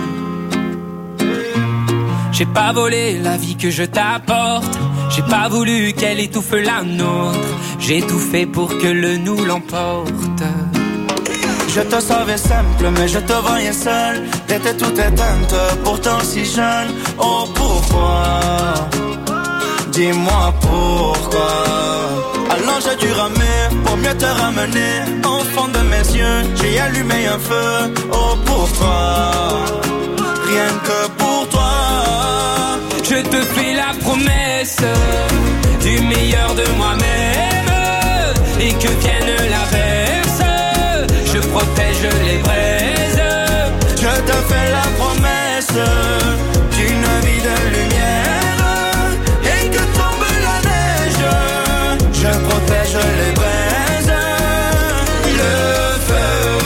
J'ai pas volé la vie que je t'apporte. J'ai pas voulu qu'elle étouffe la nôtre. J'ai tout fait pour que le nous l'emporte. Je te savais simple, mais je te voyais seul. T'étais toute éteinte, pourtant si jeune. Oh pourquoi? Dis-moi pourquoi. Alors j'ai dû ramer pour mieux te ramener. Au fond de mes yeux, j'ai allumé un feu. Oh pour toi, rien que pour toi. Je te fais la promesse du meilleur de moi-même. Et que vienne l'averse, je protège les braises. Je te fais la promesse d'une vie de lumière. Et que tombe la neige, je protège les braises. Le feu.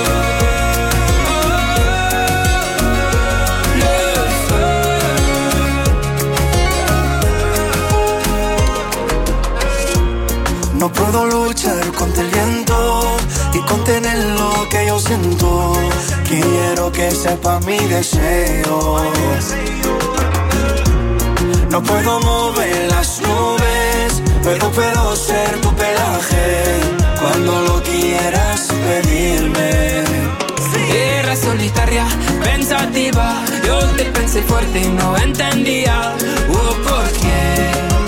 No puedo luchar contra el viento y contener lo que yo siento. Quiero que sepa mi deseo. No puedo mover las nubes, pero puedo ser tu pelaje cuando lo quieras pedirme. Era solitaria, pensativa. Yo te pensé fuerte y no entendía. Oh, ¿por qué?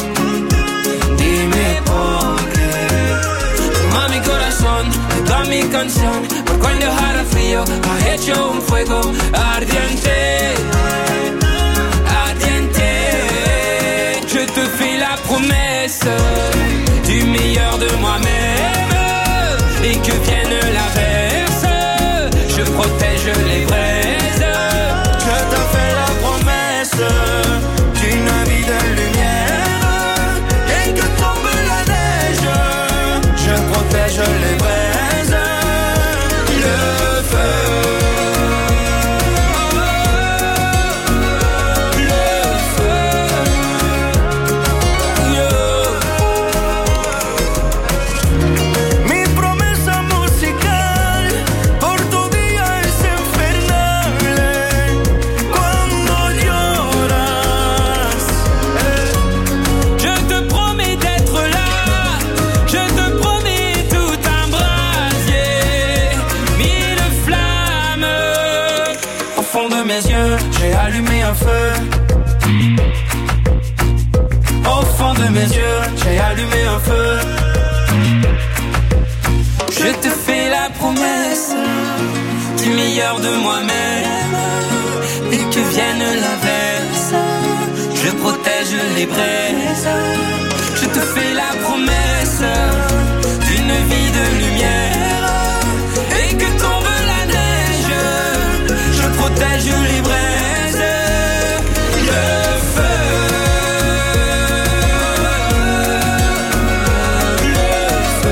Dime por qué. Toma mi corazón, toda mi canción. Por cuando hará frío, ha hecho un fuego ardiente. Ardiente. Je te fais la promesse du meilleur de moi-même. Et que vienne l'averse, je protège les braises. Je te fais la promesse d'une vie de lumière. Et que tombe la neige, je protège les braises. Le feu. Le feu. Yo. Mi promesa musical por tu día es infernal. Cuando lloras, je te promets d'être là. Je te promets tout un brasier, mille flammes. au fond de mes yeux, j'ai allumé un feu. Au fond de mes yeux, j'ai allumé un feu. Je te fais la promesse du meilleur de moi-même. Et que vienne l'averse, je protège les braises. Je te fais la promesse d'une vie de lumière. Et que tombe la neige, je protège les braises. Le feu. Le feu.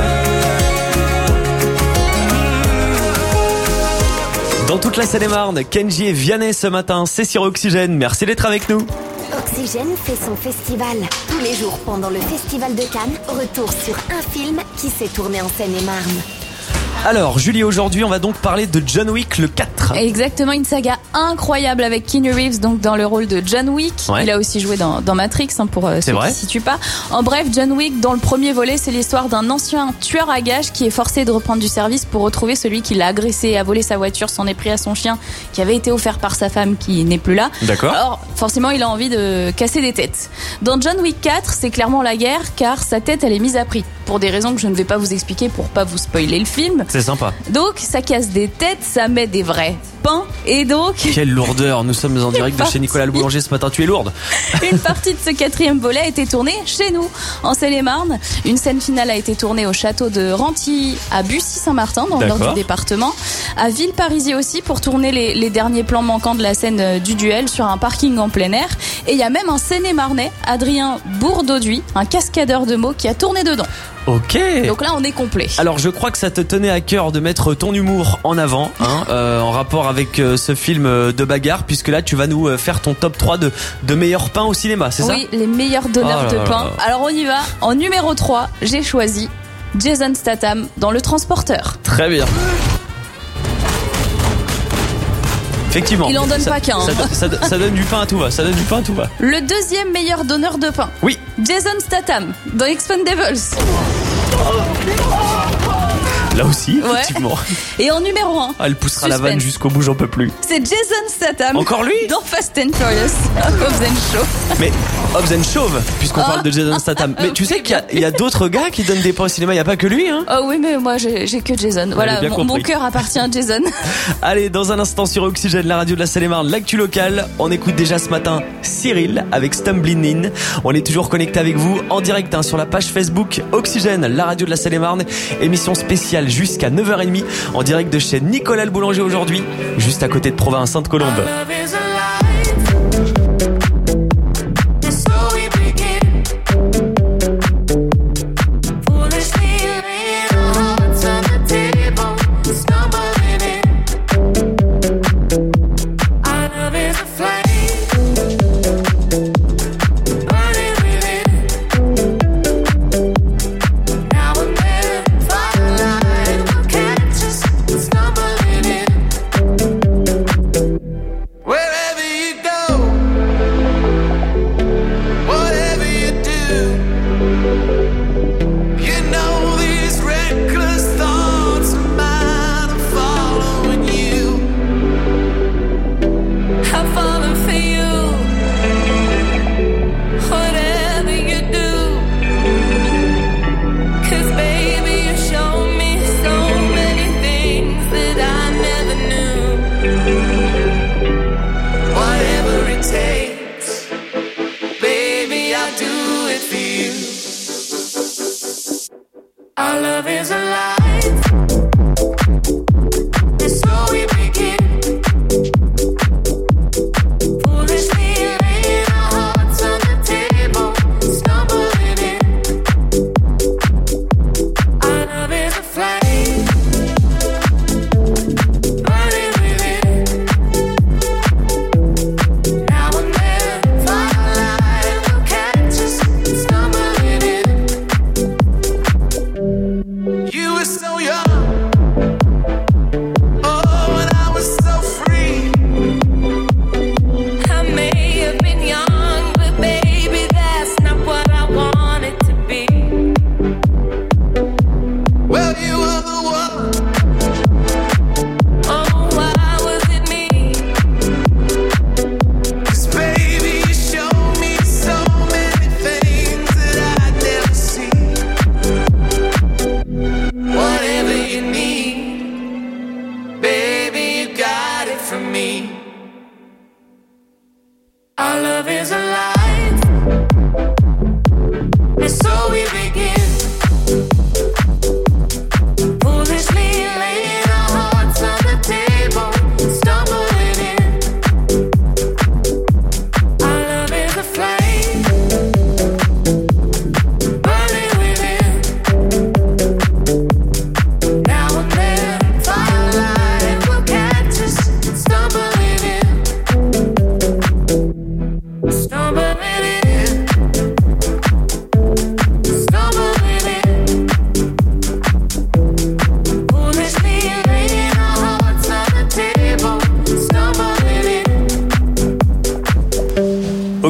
toute la Seine-et-Marne. Kenji et Vianney ce matin, c'est sur Oxygène. Merci d'être avec nous. Oxygène fait son festival. Tous les jours pendant le Festival de Cannes, retour sur un film qui s'est tourné en Seine-et-Marne. Alors, Julie, aujourd'hui, on va donc parler de John Wick le quatre. Exactement, une saga incroyable avec Keanu Reeves donc dans le rôle de John Wick. Ouais. Il a aussi joué dans, dans Matrix, hein, pour euh, ceux qui ne situent pas. En bref, John Wick, dans le premier volet, c'est l'histoire d'un ancien tueur à gages qui est forcé de reprendre du service pour retrouver celui qui l'a agressé, a volé sa voiture, s'en est pris à son chien qui avait été offert par sa femme qui n'est plus là. D'accord. Alors, forcément, il a envie de casser des têtes. Dans John Wick quatre, c'est clairement la guerre car sa tête, elle est mise à prix. Pour des raisons que je ne vais pas vous expliquer pour pas vous spoiler le film. C'est sympa. Donc, ça casse des têtes, ça met des vrais pains, et donc... Quelle lourdeur, nous sommes en direct de chez Nicolas le Boulanger ce matin, tu es lourde. Une partie de ce quatrième volet a été tournée chez nous, en Seine-et-Marne. Une scène finale a été tournée au château de Renty, à Bussy-Saint-Martin, dans le nord du département. À Villeparisis aussi, pour tourner les, les derniers plans manquants de la scène du duel sur un parking en plein air. Et il y a même un Seine-et-Marnais, Adrien Bourdauduit, un cascadeur de mots, qui a tourné dedans. Ok. Donc là, on est complet. Alors, je crois que ça te tenait à cœur de mettre ton humour en avant, hein, euh, en rapport avec euh, ce film de bagarre, puisque là, tu vas nous euh, faire ton top trois de, de meilleurs pains au cinéma, c'est oui, ça ? Oui, les meilleurs donneurs oh là de pain. là. Alors, on y va. En numéro trois, j'ai choisi Jason Statham dans Le Transporteur. Très bien. Effectivement. Il en donne ça, pas qu'un. Ça, ça, ça, ça donne du pain à tout va. Ça donne du pain à tout va. Le deuxième meilleur donneur de pain. Oui. Jason Statham dans Expendables. Là aussi, effectivement. Ouais. Et en numéro un. Ah, elle poussera suspense. la vanne jusqu'au bout, j'en peux plus. C'est Jason Statham. Encore lui ? Dans Fast and Furious. Hobbs and Shaw. Mais Hobbs and Shaw, puisqu'on oh. parle de Jason Statham. Mais tu sais qu'il y a, il y a d'autres gars qui donnent des pains au cinéma. Il n'y a pas que lui, hein ? Oh oui, mais moi, j'ai, j'ai que Jason. Voilà, mon, mon cœur appartient à Jason. Allez, dans un instant sur Oxygène, la radio de la Seine-et-Marne, l'actu locale. On écoute déjà ce matin Cyril avec Stumbling In. On est toujours connecté avec vous en direct, hein, sur la page Facebook Oxygène, la radio de la Seine-et-Marne. Émission spéciale jusqu'à neuf heures trente en direct de chez Nicolas le Boulanger aujourd'hui, juste à côté de Provins, Sainte-Colombe.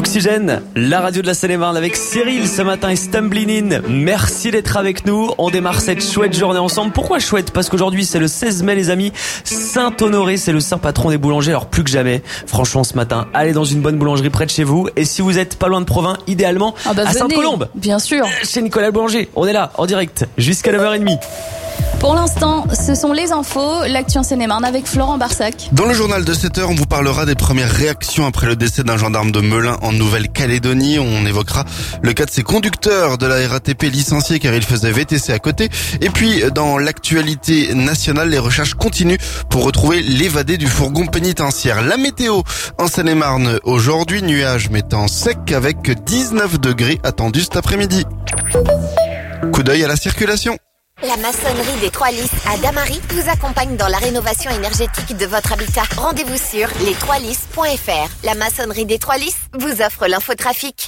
Oxygène, la radio de la Seine-et-Marne avec Cyril ce matin et Stumbling In. Merci d'être avec nous. On démarre cette chouette journée ensemble. Pourquoi chouette? Parce qu'aujourd'hui c'est le seize mai les amis. Saint-Honoré, c'est le saint patron des boulangers. Alors plus que jamais, franchement ce matin, allez dans une bonne boulangerie près de chez vous. Et si vous êtes pas loin de Provins, idéalement ah bah à venez, Sainte-Colombe. Bien sûr. Chez Nicolas le Boulanger. On est là en direct jusqu'à neuf heures trente. Pour l'instant, ce sont les infos, l'actu en Seine-et-Marne avec Florent Barsac. Dans le journal de sept heures, on vous parlera des premières réactions après le décès d'un gendarme de Melun en Nouvelle-Calédonie. On évoquera le cas de ces conducteurs de la R A T P licenciés car ils faisaient V T C à côté. Et puis, dans l'actualité nationale, les recherches continuent pour retrouver l'évadé du fourgon pénitentiaire. La météo en Seine-et-Marne aujourd'hui, nuages mais temps sec avec dix-neuf degrés attendus cet après-midi. Coup d'œil à la circulation. La maçonnerie des Trois Lys à Damary vous accompagne dans la rénovation énergétique de votre habitat. Rendez-vous sur les trois lys point f r. La maçonnerie des Trois Lys vous offre l'infotrafic.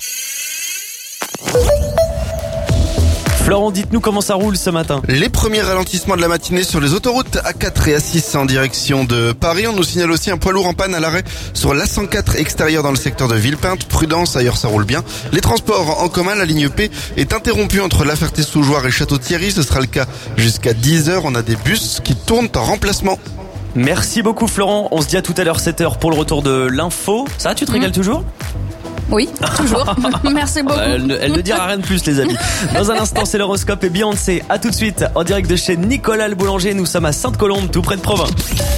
Florent, dites-nous comment ça roule ce matin. Les premiers ralentissements de la matinée sur les autoroutes A quatre et A six en direction de Paris. On nous signale aussi un poids lourd en panne à l'arrêt sur l'A cent quatre extérieur dans le secteur de Villepinte. Prudence, ailleurs ça roule bien. Les transports en commun, la ligne P est interrompue entre La Ferté-sous-Jouarre et Château-Thierry. Ce sera le cas jusqu'à dix heures. On a des bus qui tournent en remplacement. Merci beaucoup Florent. On se dit à tout à l'heure sept heures pour le retour de l'info. Ça, tu te régales mmh. toujours ? Oui, toujours. Merci beaucoup. Elle, elle ne dira rien de plus, les amis. Dans un instant, c'est l'horoscope et Beyoncé. À tout de suite, en direct de chez Nicolas le Boulanger. Nous sommes à Sainte-Colombe, tout près de Provins.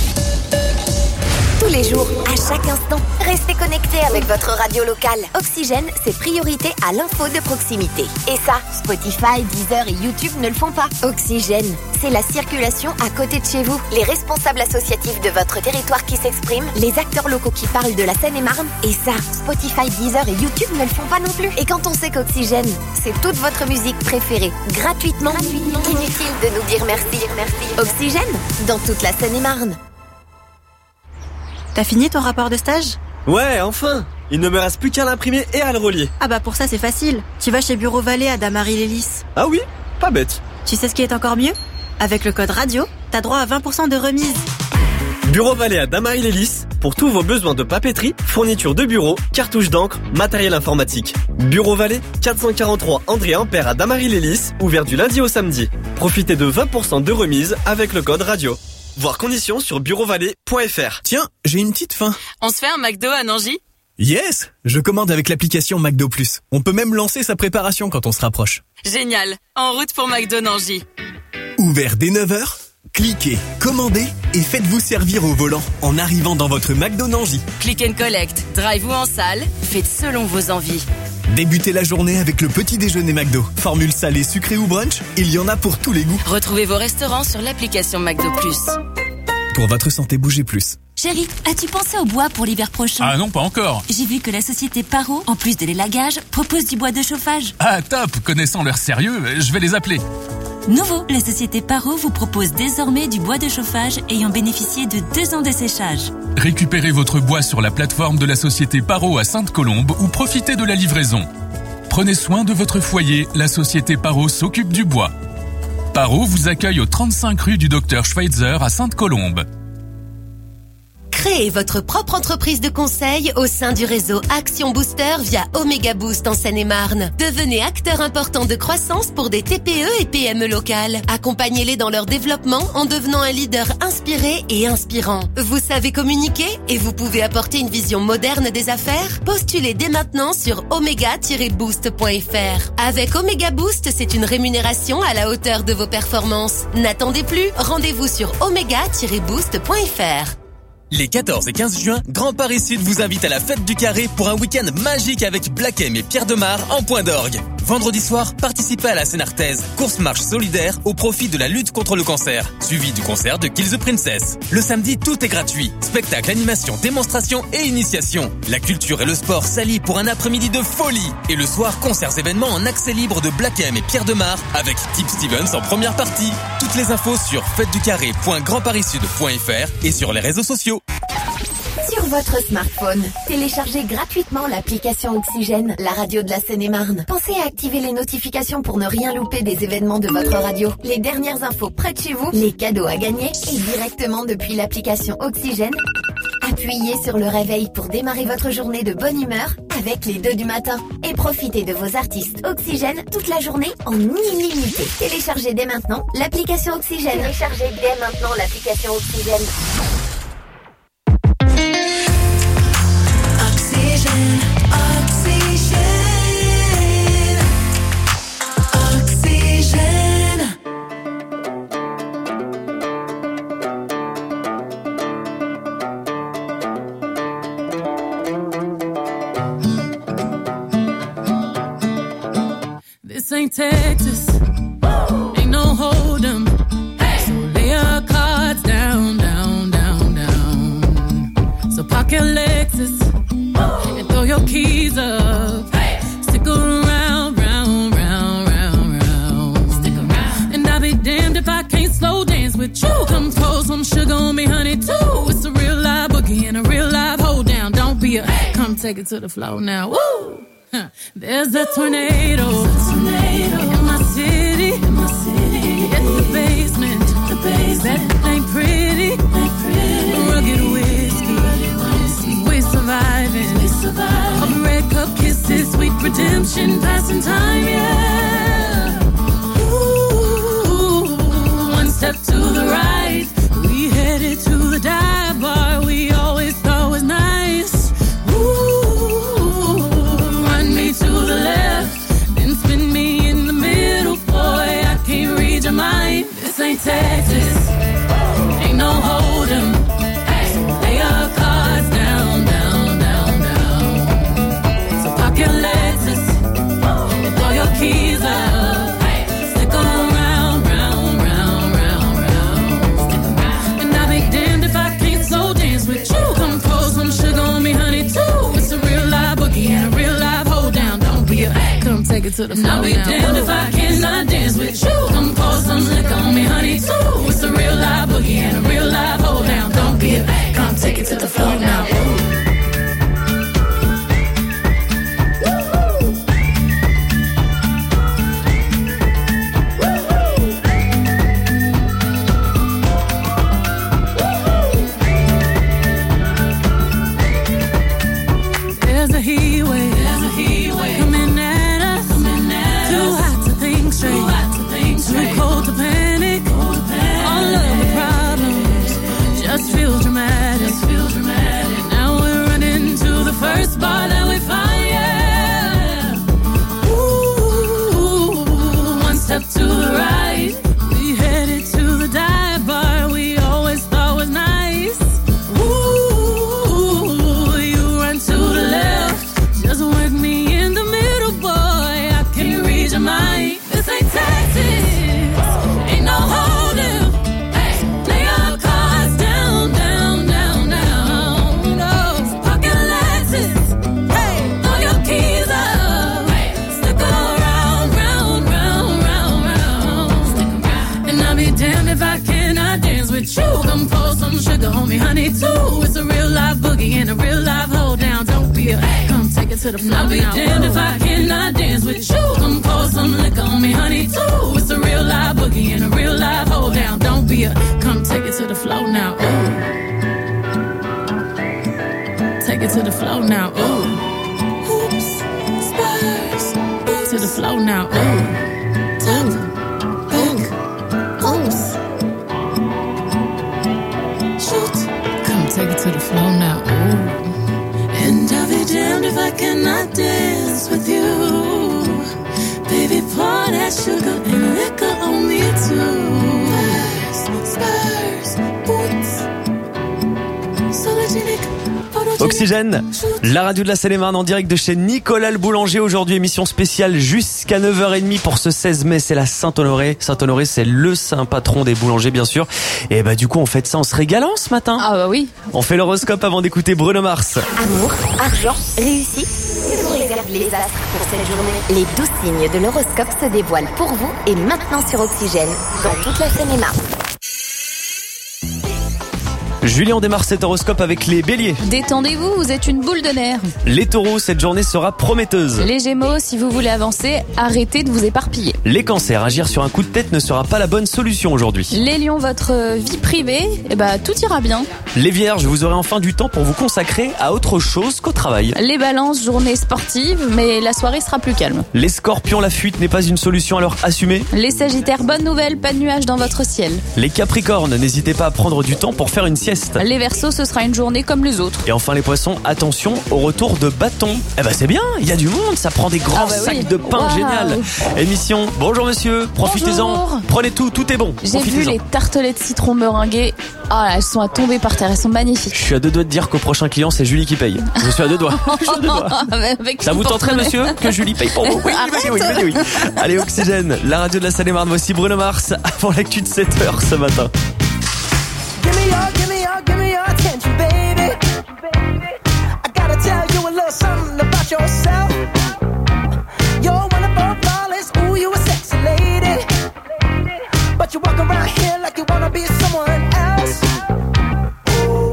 Tous les jours, à chaque instant, restez connectés avec votre radio locale. Oxygène, c'est priorité à l'info de proximité. Et ça, Spotify, Deezer et YouTube ne le font pas. Oxygène, c'est la circulation à côté de chez vous. Les responsables associatifs de votre territoire qui s'expriment, les acteurs locaux qui parlent de la Seine-et-Marne. Et ça, Spotify, Deezer et YouTube ne le font pas non plus. Et quand on sait qu'Oxygène, c'est toute votre musique préférée, gratuitement, gratuitement. Inutile de nous dire merci. merci. Oxygène, dans toute la Seine-et-Marne. T'as fini ton rapport de stage ? Ouais, enfin ! Il ne me reste plus qu'à l'imprimer et à le relier. Ah bah pour ça c'est facile. Tu vas chez Bureau Vallée à Damary-les-Lys. Ah oui ? Pas bête. Tu sais ce qui est encore mieux ? Avec le code radio, t'as droit à vingt pour cent de remise. Bureau Vallée à Damary-les-Lys pour tous vos besoins de papeterie, fourniture de bureau, cartouches d'encre, matériel informatique. Bureau Vallée, quatre cent quarante-trois André Ampère à Damary-les-Lys, ouvert du lundi au samedi. Profitez de vingt pour cent de remise avec le code radio. Voir conditions sur bureau vallée point f r. Tiens, j'ai une petite faim. On se fait un McDo à Nangy ? Yes, je commande avec l'application McDo Plus. On peut même lancer sa préparation quand on se rapproche. Génial, en route pour McDo Nangy. Ouvert dès neuf heures, cliquez, commandez et faites-vous servir au volant en arrivant dans votre McDo Nangy. Click and collect, drive ou en salle, faites selon vos envies. Débutez la journée avec le petit déjeuner McDo. Formule salée, sucrée ou brunch, il y en a pour tous les goûts. Retrouvez vos restaurants sur l'application McDo Plus. Pour votre santé, bougez plus. Chérie, as-tu pensé au bois pour l'hiver prochain ? Ah non, pas encore. J'ai vu que la société Paro, en plus de l'élagage, propose du bois de chauffage. Ah top, connaissant leur sérieux, je vais les appeler. Nouveau, la société Paro vous propose désormais du bois de chauffage ayant bénéficié de deux ans de séchage. Récupérez votre bois sur la plateforme de la société Paro à Sainte-Colombe ou profitez de la livraison. Prenez soin de votre foyer, la société Paro s'occupe du bois. Paro vous accueille au trente-cinq rue du Docteur Schweitzer à Sainte-Colombe. Créez votre propre entreprise de conseil au sein du réseau Action Booster via Omega Boost en Seine-et-Marne. Devenez acteur important de croissance pour des T P E et P M E locales. Accompagnez-les dans leur développement en devenant un leader inspiré et inspirant. Vous savez communiquer et vous pouvez apporter une vision moderne des affaires ? Postulez dès maintenant sur omega tiret boost point f r. Avec Omega Boost, c'est une rémunération à la hauteur de vos performances. N'attendez plus, rendez-vous sur omega tiret boost point f r. Les quatorze et quinze juin, Grand Paris Sud vous invite à la fête du Carré pour un week-end magique avec Black M et Pierre Demar en point d'orgue. Vendredi soir, participez à la Sénartaise, course-marche solidaire au profit de la lutte contre le cancer, suivi du concert de Kill the Princess. Le samedi, tout est gratuit. Spectacle, animation, démonstration et initiation. La culture et le sport s'allient pour un après-midi de folie. Et le soir, concerts événements en accès libre de Black M et Pierre Demar avec Tip Stevens en première partie. Toutes les infos sur fête du carré point grand paris sud point f r et sur les réseaux sociaux. Sur votre smartphone, téléchargez gratuitement l'application Oxygène, la radio de la Seine-et-Marne. Pensez à activer les notifications pour ne rien louper des événements de votre radio. Les dernières infos près de chez vous, les cadeaux à gagner et directement depuis l'application Oxygène Appuyez sur le réveil pour démarrer votre journée de bonne humeur avec les deux du matin. Et profitez de vos artistes Oxygène toute la journée en illimité. Téléchargez dès maintenant l'application Oxygène. Téléchargez dès maintenant l'application Oxygène. Oxygène, oxygène, oxygène. This ain't Texas, ain't no hold'em. So lay your cards down, down, down, down. So park your Lexus and throw your keys up. Stick around, round, round, round, round. Stick around. And I'll be damned if I can't slow dance with you. Come pour some sugar on me, honey, too. It's a real live boogie and a real live hold down. Don't be a, come take it to the floor now. Woo! Huh. There's a tornado, There's a tornado in my city, in my city. Hit the basement, the basement. That ain't pretty, ain't pretty. Rugged whiskey, rugged whiskey. We're surviving, we surviving. Of red cup kisses, sweet redemption, passing time, yeah. Ooh, one step to the right, we headed to the dive bar we always thought was nice. Ooh. To the left, then spin me in the middle, boy, I can't read your mind. This ain't Texas, ain't no hold'em. So lay your cards down, down, down, down. So park your Lexus and throw your keys up. Stick around, round, round, round, round. Stick around. And I'll be damned if I can't slow dance with you. Come pour some sugar on me, honey, too. It's a real live boogie and a real live hold down. Don't be a, come take it to the floor. I'll be damned if I cannot dance with you. Come pour some liquor on me, honey, too. It's a real live boogie and a real live hold down. Don't be a, come take it to the floor now. There's a heat wave, there's a heat wave coming at us, coming at too us. Hot to think straight, too hot to think straight. Too cold to panic, cold to panic. All of the problems just feel dramatic, just feel dramatic. Now we're running to the first bar that we find, yeah. Ooh, one step to the right, we headed to the dive bar we always thought was nice. Ooh, you run to the left, just work me in the middle, boy, I can't read your mind. This ain't Texas, ain't no hold'em. Lay your cards down, down, down, down. No, park your Lexus, throw your keys up. Stick around, round, round, round, round. And I'll be damned if I cannot dance with you. Come pour some sugar on me, honey, too. It's a real live boogie and a real live hold down. Don't be a, come take it to the floor. I'll be damned if I cannot dance with you. Come pour some liquor on me, honey, too. It's a real live boogie and a real live hold down. Don't be a, come take it to the floor now. Ooh. Take it to the floor now. Ooh. Hoops, spurs, to the floor now. Ooh. Top, back, oops. Shoot, come take it to the floor now. Ooh. And I'll be damned if I cannot dance with you. Baby, pour that sugar and liquor on me too. Spurs, boots, sologenic. Oxygène, la radio de la Seine-et-Marne en direct de chez Nicolas le Boulanger. Aujourd'hui, émission spéciale jusqu'à neuf heures trente pour ce seize mai. C'est la Saint-Honoré. Saint-Honoré, c'est le saint patron des boulangers, bien sûr. Et bah, du coup, on fait ça en se régalant ce matin. Ah bah oui. On fait l'horoscope avant d'écouter Bruno Mars. Amour, argent, réussite. Que vous réservent les astres pour cette journée? Les douze signes de l'horoscope se dévoilent pour vous et maintenant sur Oxygène, dans toute la Seine-et-Marne. Julien, on démarre cet horoscope avec les béliers. Détendez-vous, vous êtes une boule de nerfs. Les taureaux, cette journée sera prometteuse. Les gémeaux, si vous voulez avancer, arrêtez de vous éparpiller. Les cancers, agir sur un coup de tête ne sera pas la bonne solution aujourd'hui. Les lions, votre vie privée, eh ben, tout ira bien. Les vierges, vous aurez enfin du temps pour vous consacrer à autre chose qu'au travail. Les balances, journée sportive, mais la soirée sera plus calme. Les scorpions, la fuite n'est pas une solution, alors assumez. Les sagittaires, bonne nouvelle, pas de nuages dans votre ciel. Les capricornes, n'hésitez pas à prendre du temps pour faire une sieste. Les verseaux, ce sera une journée comme les autres. Et enfin les poissons, attention au retour de bâton. Eh ben c'est bien, il y a du monde, ça prend des grands ah bah sacs oui. de pain, wow. Génial. Émission, bonjour monsieur, profitez-en. Bonjour. Prenez tout, tout est bon. J'ai vu les tartelettes citron meringuées. Ah, elles sont à tomber par terre, elles sont magnifiques. Je suis à deux doigts de dire qu'au prochain client, c'est Julie qui paye. Je suis à deux doigts. Je suis à deux doigts. Avec Ça vous tenterait, monsieur, que Julie paye pour vous? Oui, oui, oui, oui, oui. Allez, Oxygène, la radio de la Seine-et-Marne. Voici Bruno Mars avant l'actu de sept heures ce matin. Give me your, give me your, give me your attention, baby. I gotta tell you a little something about yourself. You're wonderful, flawless, ooh, you a sexy lady. But you walk around here like you wanna be someone else. Ooh,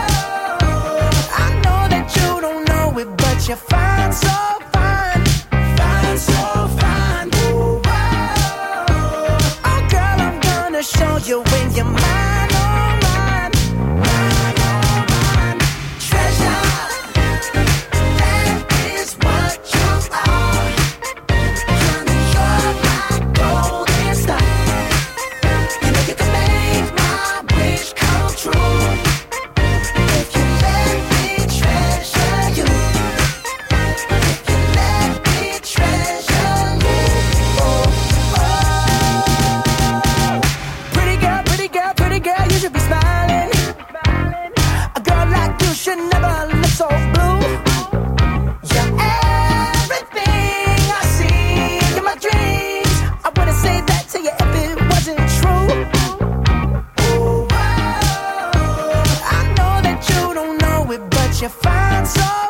I know that you don't know it, but you're fine, so fine, fine, so fine. Ooh, oh girl, I'm gonna show you when you're mine. You're fine, so